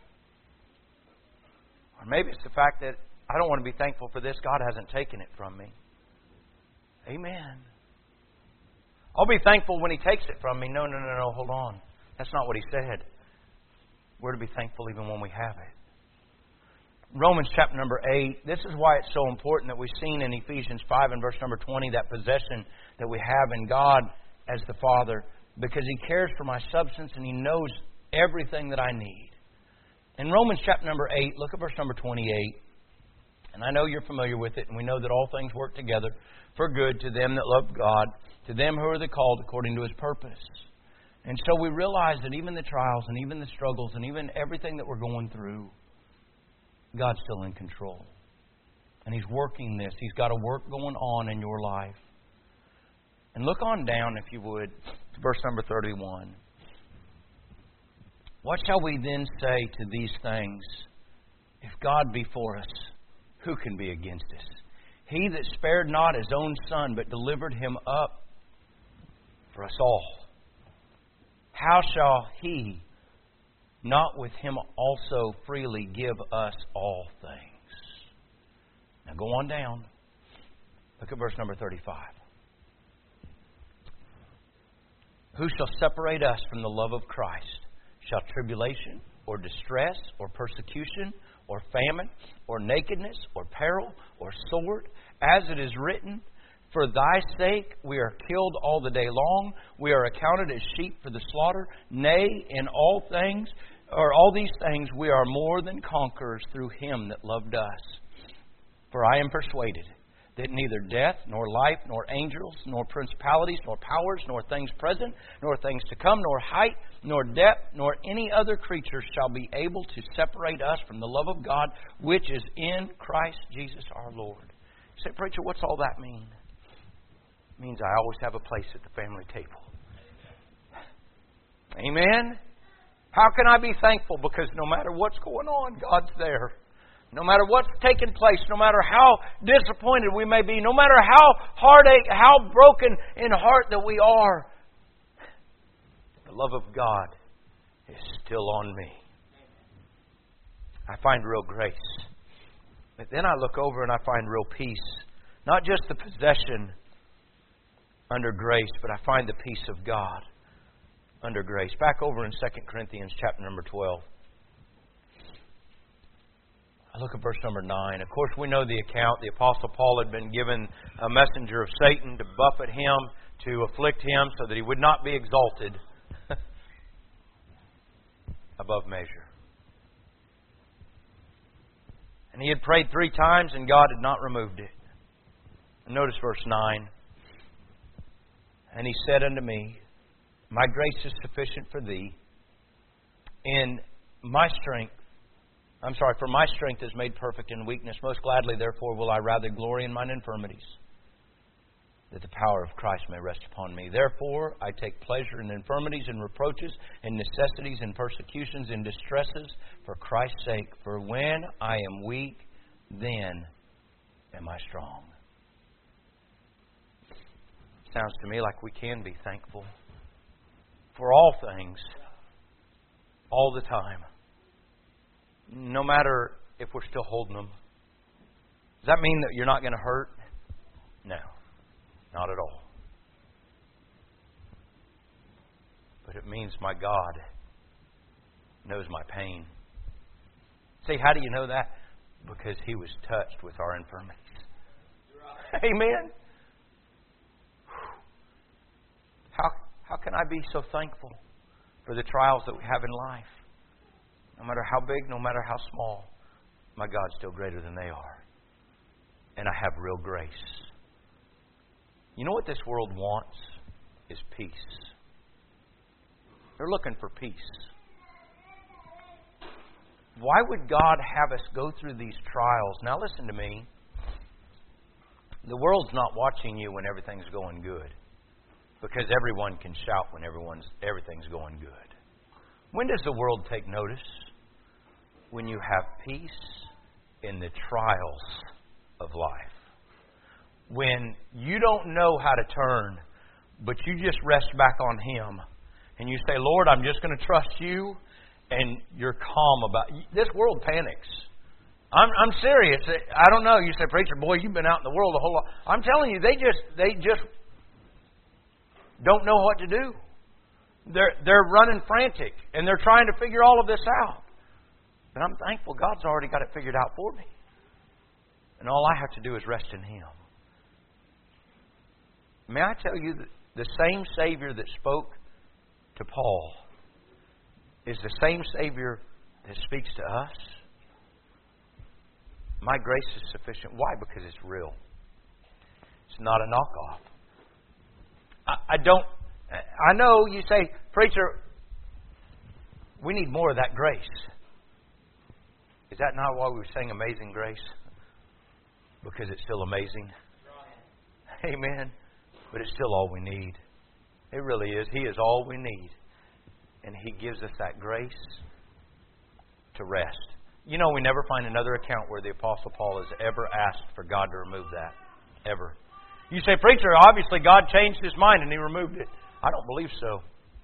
Or maybe it's the fact that I don't want to be thankful for this. God hasn't taken it from me. Amen. I'll be thankful when He takes it from me. No, hold on. That's not what He said. We're to be thankful even when we have it. Romans chapter number 8. This is why it's so important that we've seen in Ephesians 5 and verse number 20 that possession that we have in God as the Father, because He cares for my substance and He knows everything that I need. In Romans chapter number 8, look at verse number 28. And I know you're familiar with it, and we know that all things work together for good to them that love God, to them who are the called according to His purpose. And so we realize that even the trials and even the struggles and even everything that we're going through, God's still in control. And He's working this. He's got a work going on in your life. And look on down, if you would, to verse number 31. What shall we then say to these things? If God be for us, who can be against us? He that spared not His own Son, but delivered Him up for us all. How shall He not with Him also freely give us all things? Now go on down. Look at verse number 35. Who shall separate us from the love of Christ? Shall tribulation, or distress, or persecution, or famine, or nakedness, or peril, or sword, as it is written, for thy sake we are killed all the day long. We are accounted as sheep for the slaughter. Nay, in all things, or all these things, we are more than conquerors through Him that loved us. For I am persuaded that neither death, nor life, nor angels, nor principalities, nor powers, nor things present, nor things to come, nor height, nor depth, nor any other creature shall be able to separate us from the love of God, which is in Christ Jesus our Lord. You say, preacher, what's all that mean? It means I always have a place at the family table. Amen? How can I be thankful? Because no matter what's going on, God's there. No matter what's taking place, no matter how disappointed we may be, no matter how heartache, how broken in heart that we are, the love of God is still on me. I find real grace. But then I look over and I find real peace. Not just the possession under grace, but I find the peace of God under grace. Back over in 2 Corinthians chapter number 12. I look at verse number 9. Of course, we know the account. The Apostle Paul had been given a messenger of Satan to buffet him, to afflict him, so that he would not be exalted above measure. And he had prayed 3 times, and God had not removed it. And notice verse 9. And he said unto me, my grace is sufficient for thee. For my strength is made perfect in weakness. Most gladly, therefore, will I rather glory in mine infirmities, that the power of Christ may rest upon me. Therefore, I take pleasure in infirmities and reproaches, in necessities and persecutions, in distresses, for Christ's sake. For when I am weak, then am I strong. Sounds to me like we can be thankful for all things, all the time. No matter if we're still holding them. Does that mean that you're not going to hurt? No, not at all. But it means my God knows my pain. See, how do you know that? Because He was touched with our infirmities. Amen. How can I be so thankful for the trials that we have in life? No matter how big, no matter how small, my God's still greater than they are. And I have real grace. You know what this world wants? Is peace. They're looking for peace. Why would God have us go through these trials? Now listen to me. The world's not watching you when everything's going good. Because everyone can shout when everything's going good. When does the world take notice? When you have peace in the trials of life. When you don't know how to turn, but you just rest back on Him. And you say, Lord, I'm just going to trust You. And you're calm about it. This world panics. I'm serious. I don't know. You say, preacher, boy, you've been out in the world a whole lot. I'm telling you, they just don't know what to do. They're running frantic, and they're trying to figure all of this out. But I'm thankful God's already got it figured out for me. And all I have to do is rest in Him. May I tell you that the same Savior that spoke to Paul is the same Savior that speaks to us. My grace is sufficient. Why? Because it's real. It's not a knockoff. I know you say, preacher, we need more of that grace. Is that not why we sing Amazing Grace? Because it's still amazing. Amen. But it's still all we need. It really is. He is all we need. And He gives us that grace to rest. You know, we never find another account where the Apostle Paul has ever asked for God to remove that. Ever. You say, preacher, obviously God changed His mind and He removed it. I don't believe so.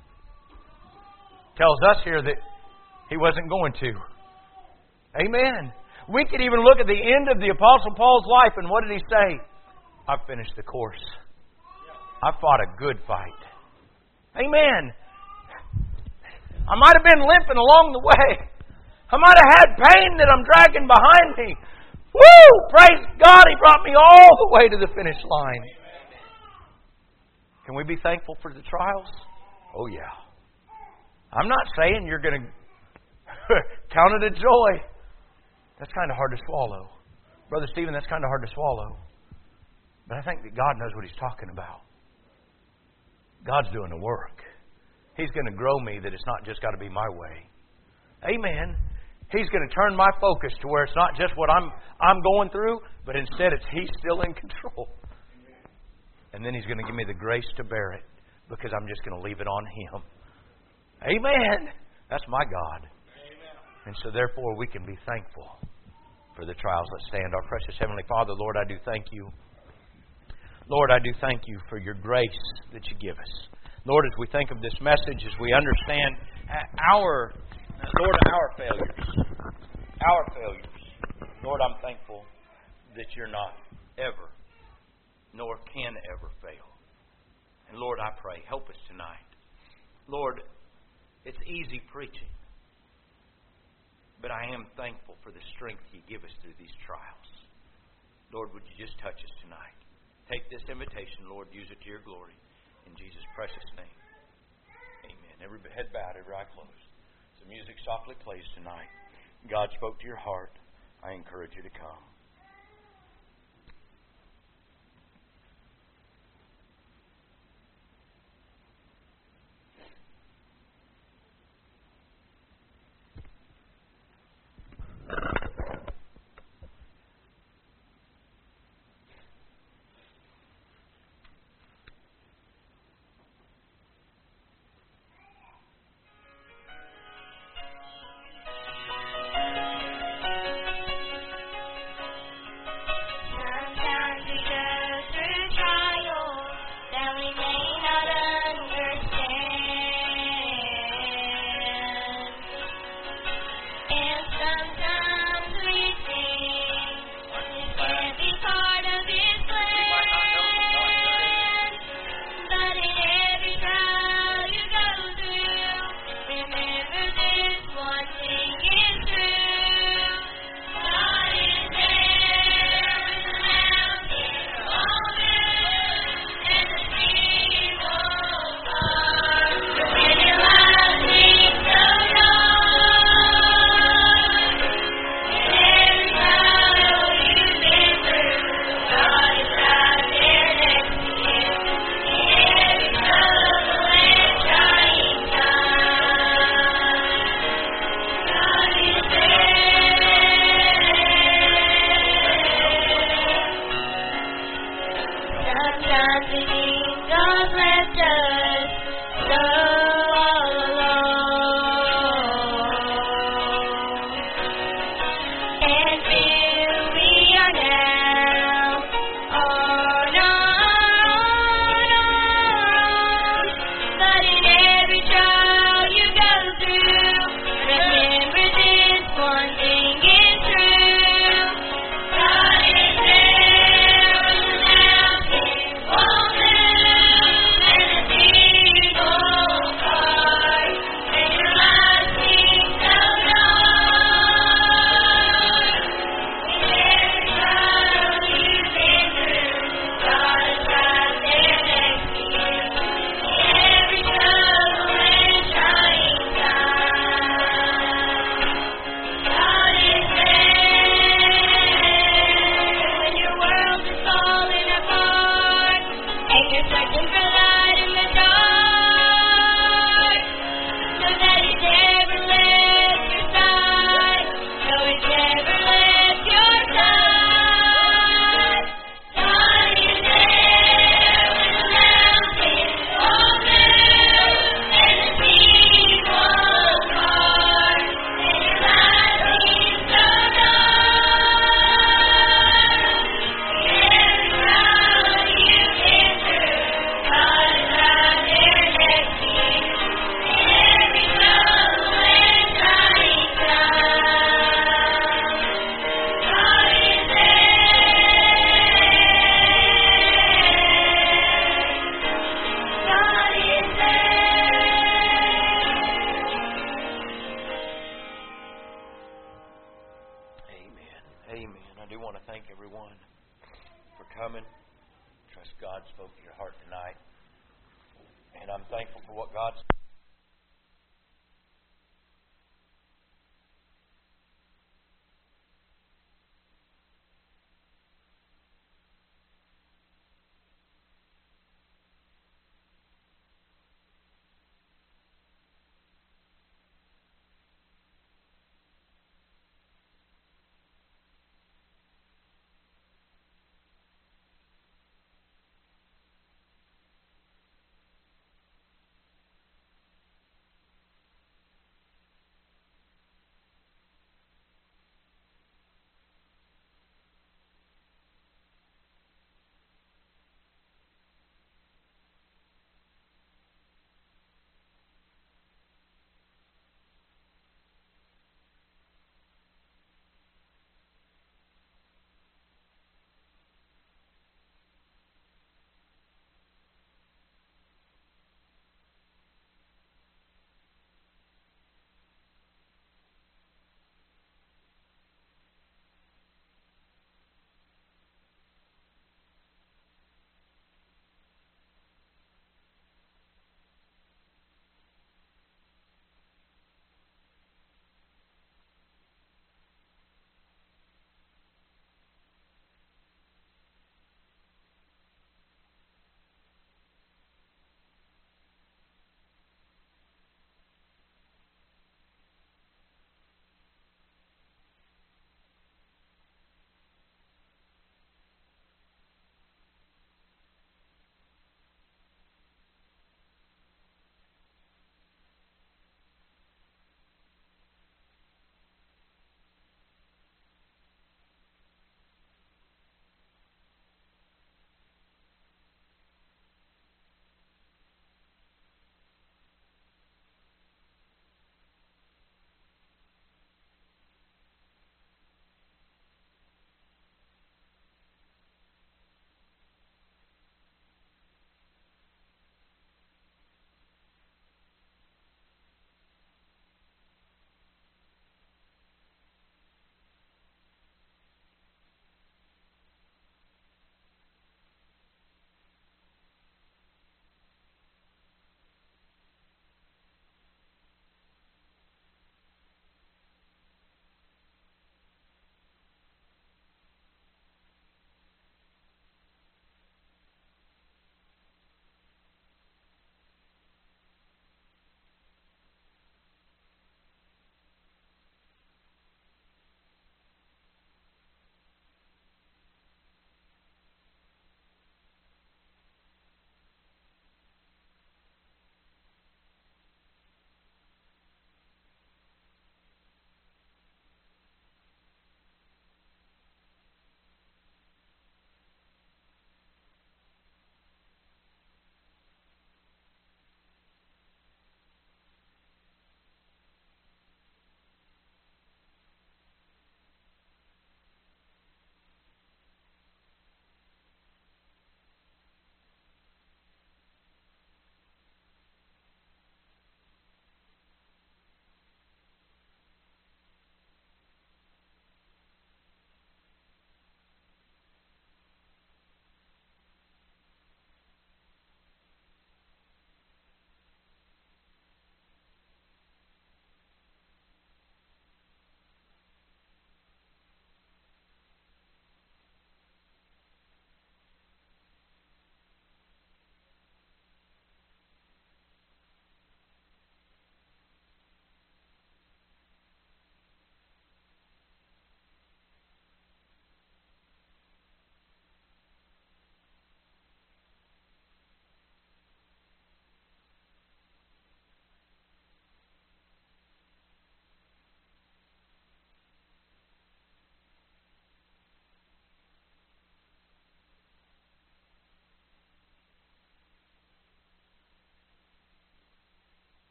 Tells us here that He wasn't going to. Amen. We could even look at the end of the Apostle Paul's life, and what did he say? I've finished the course. I fought a good fight. Amen. I might have been limping along the way, I might have had pain that I'm dragging behind me. Woo! Praise God, He brought me all the way to the finish line. Can we be thankful for the trials? Oh, yeah. I'm not saying you're going to count it a joy. That's kind of hard to swallow. Brother Stephen, that's kind of hard to swallow. But I think that God knows what He's talking about. God's doing the work. He's going to grow me that it's not just got to be my way. Amen. He's going to turn my focus to where it's not just what I'm going through, but instead it's He's still in control. And then He's going to give me the grace to bear it because I'm just going to leave it on Him. Amen. That's my God. And so therefore we can be thankful for the trials. Let's stand. Our precious Heavenly Father, Lord, I do thank You. Lord, I do thank You for Your grace that You give us. Lord, as we think of this message, as we understand our failures. Our failures. Lord, I'm thankful that You're not ever, nor can ever fail. And Lord, I pray, help us tonight. Lord, it's easy preaching. But I am thankful for the strength You give us through these trials. Lord, would You just touch us tonight? Take this invitation, Lord, use it to Your glory. In Jesus' precious name. Amen. Every head bowed, every eye closed. As the music softly plays tonight, God spoke to your heart. I encourage you to come. we want to thank everyone for coming. Trust God spoke to your heart tonight. And I'm thankful for what God's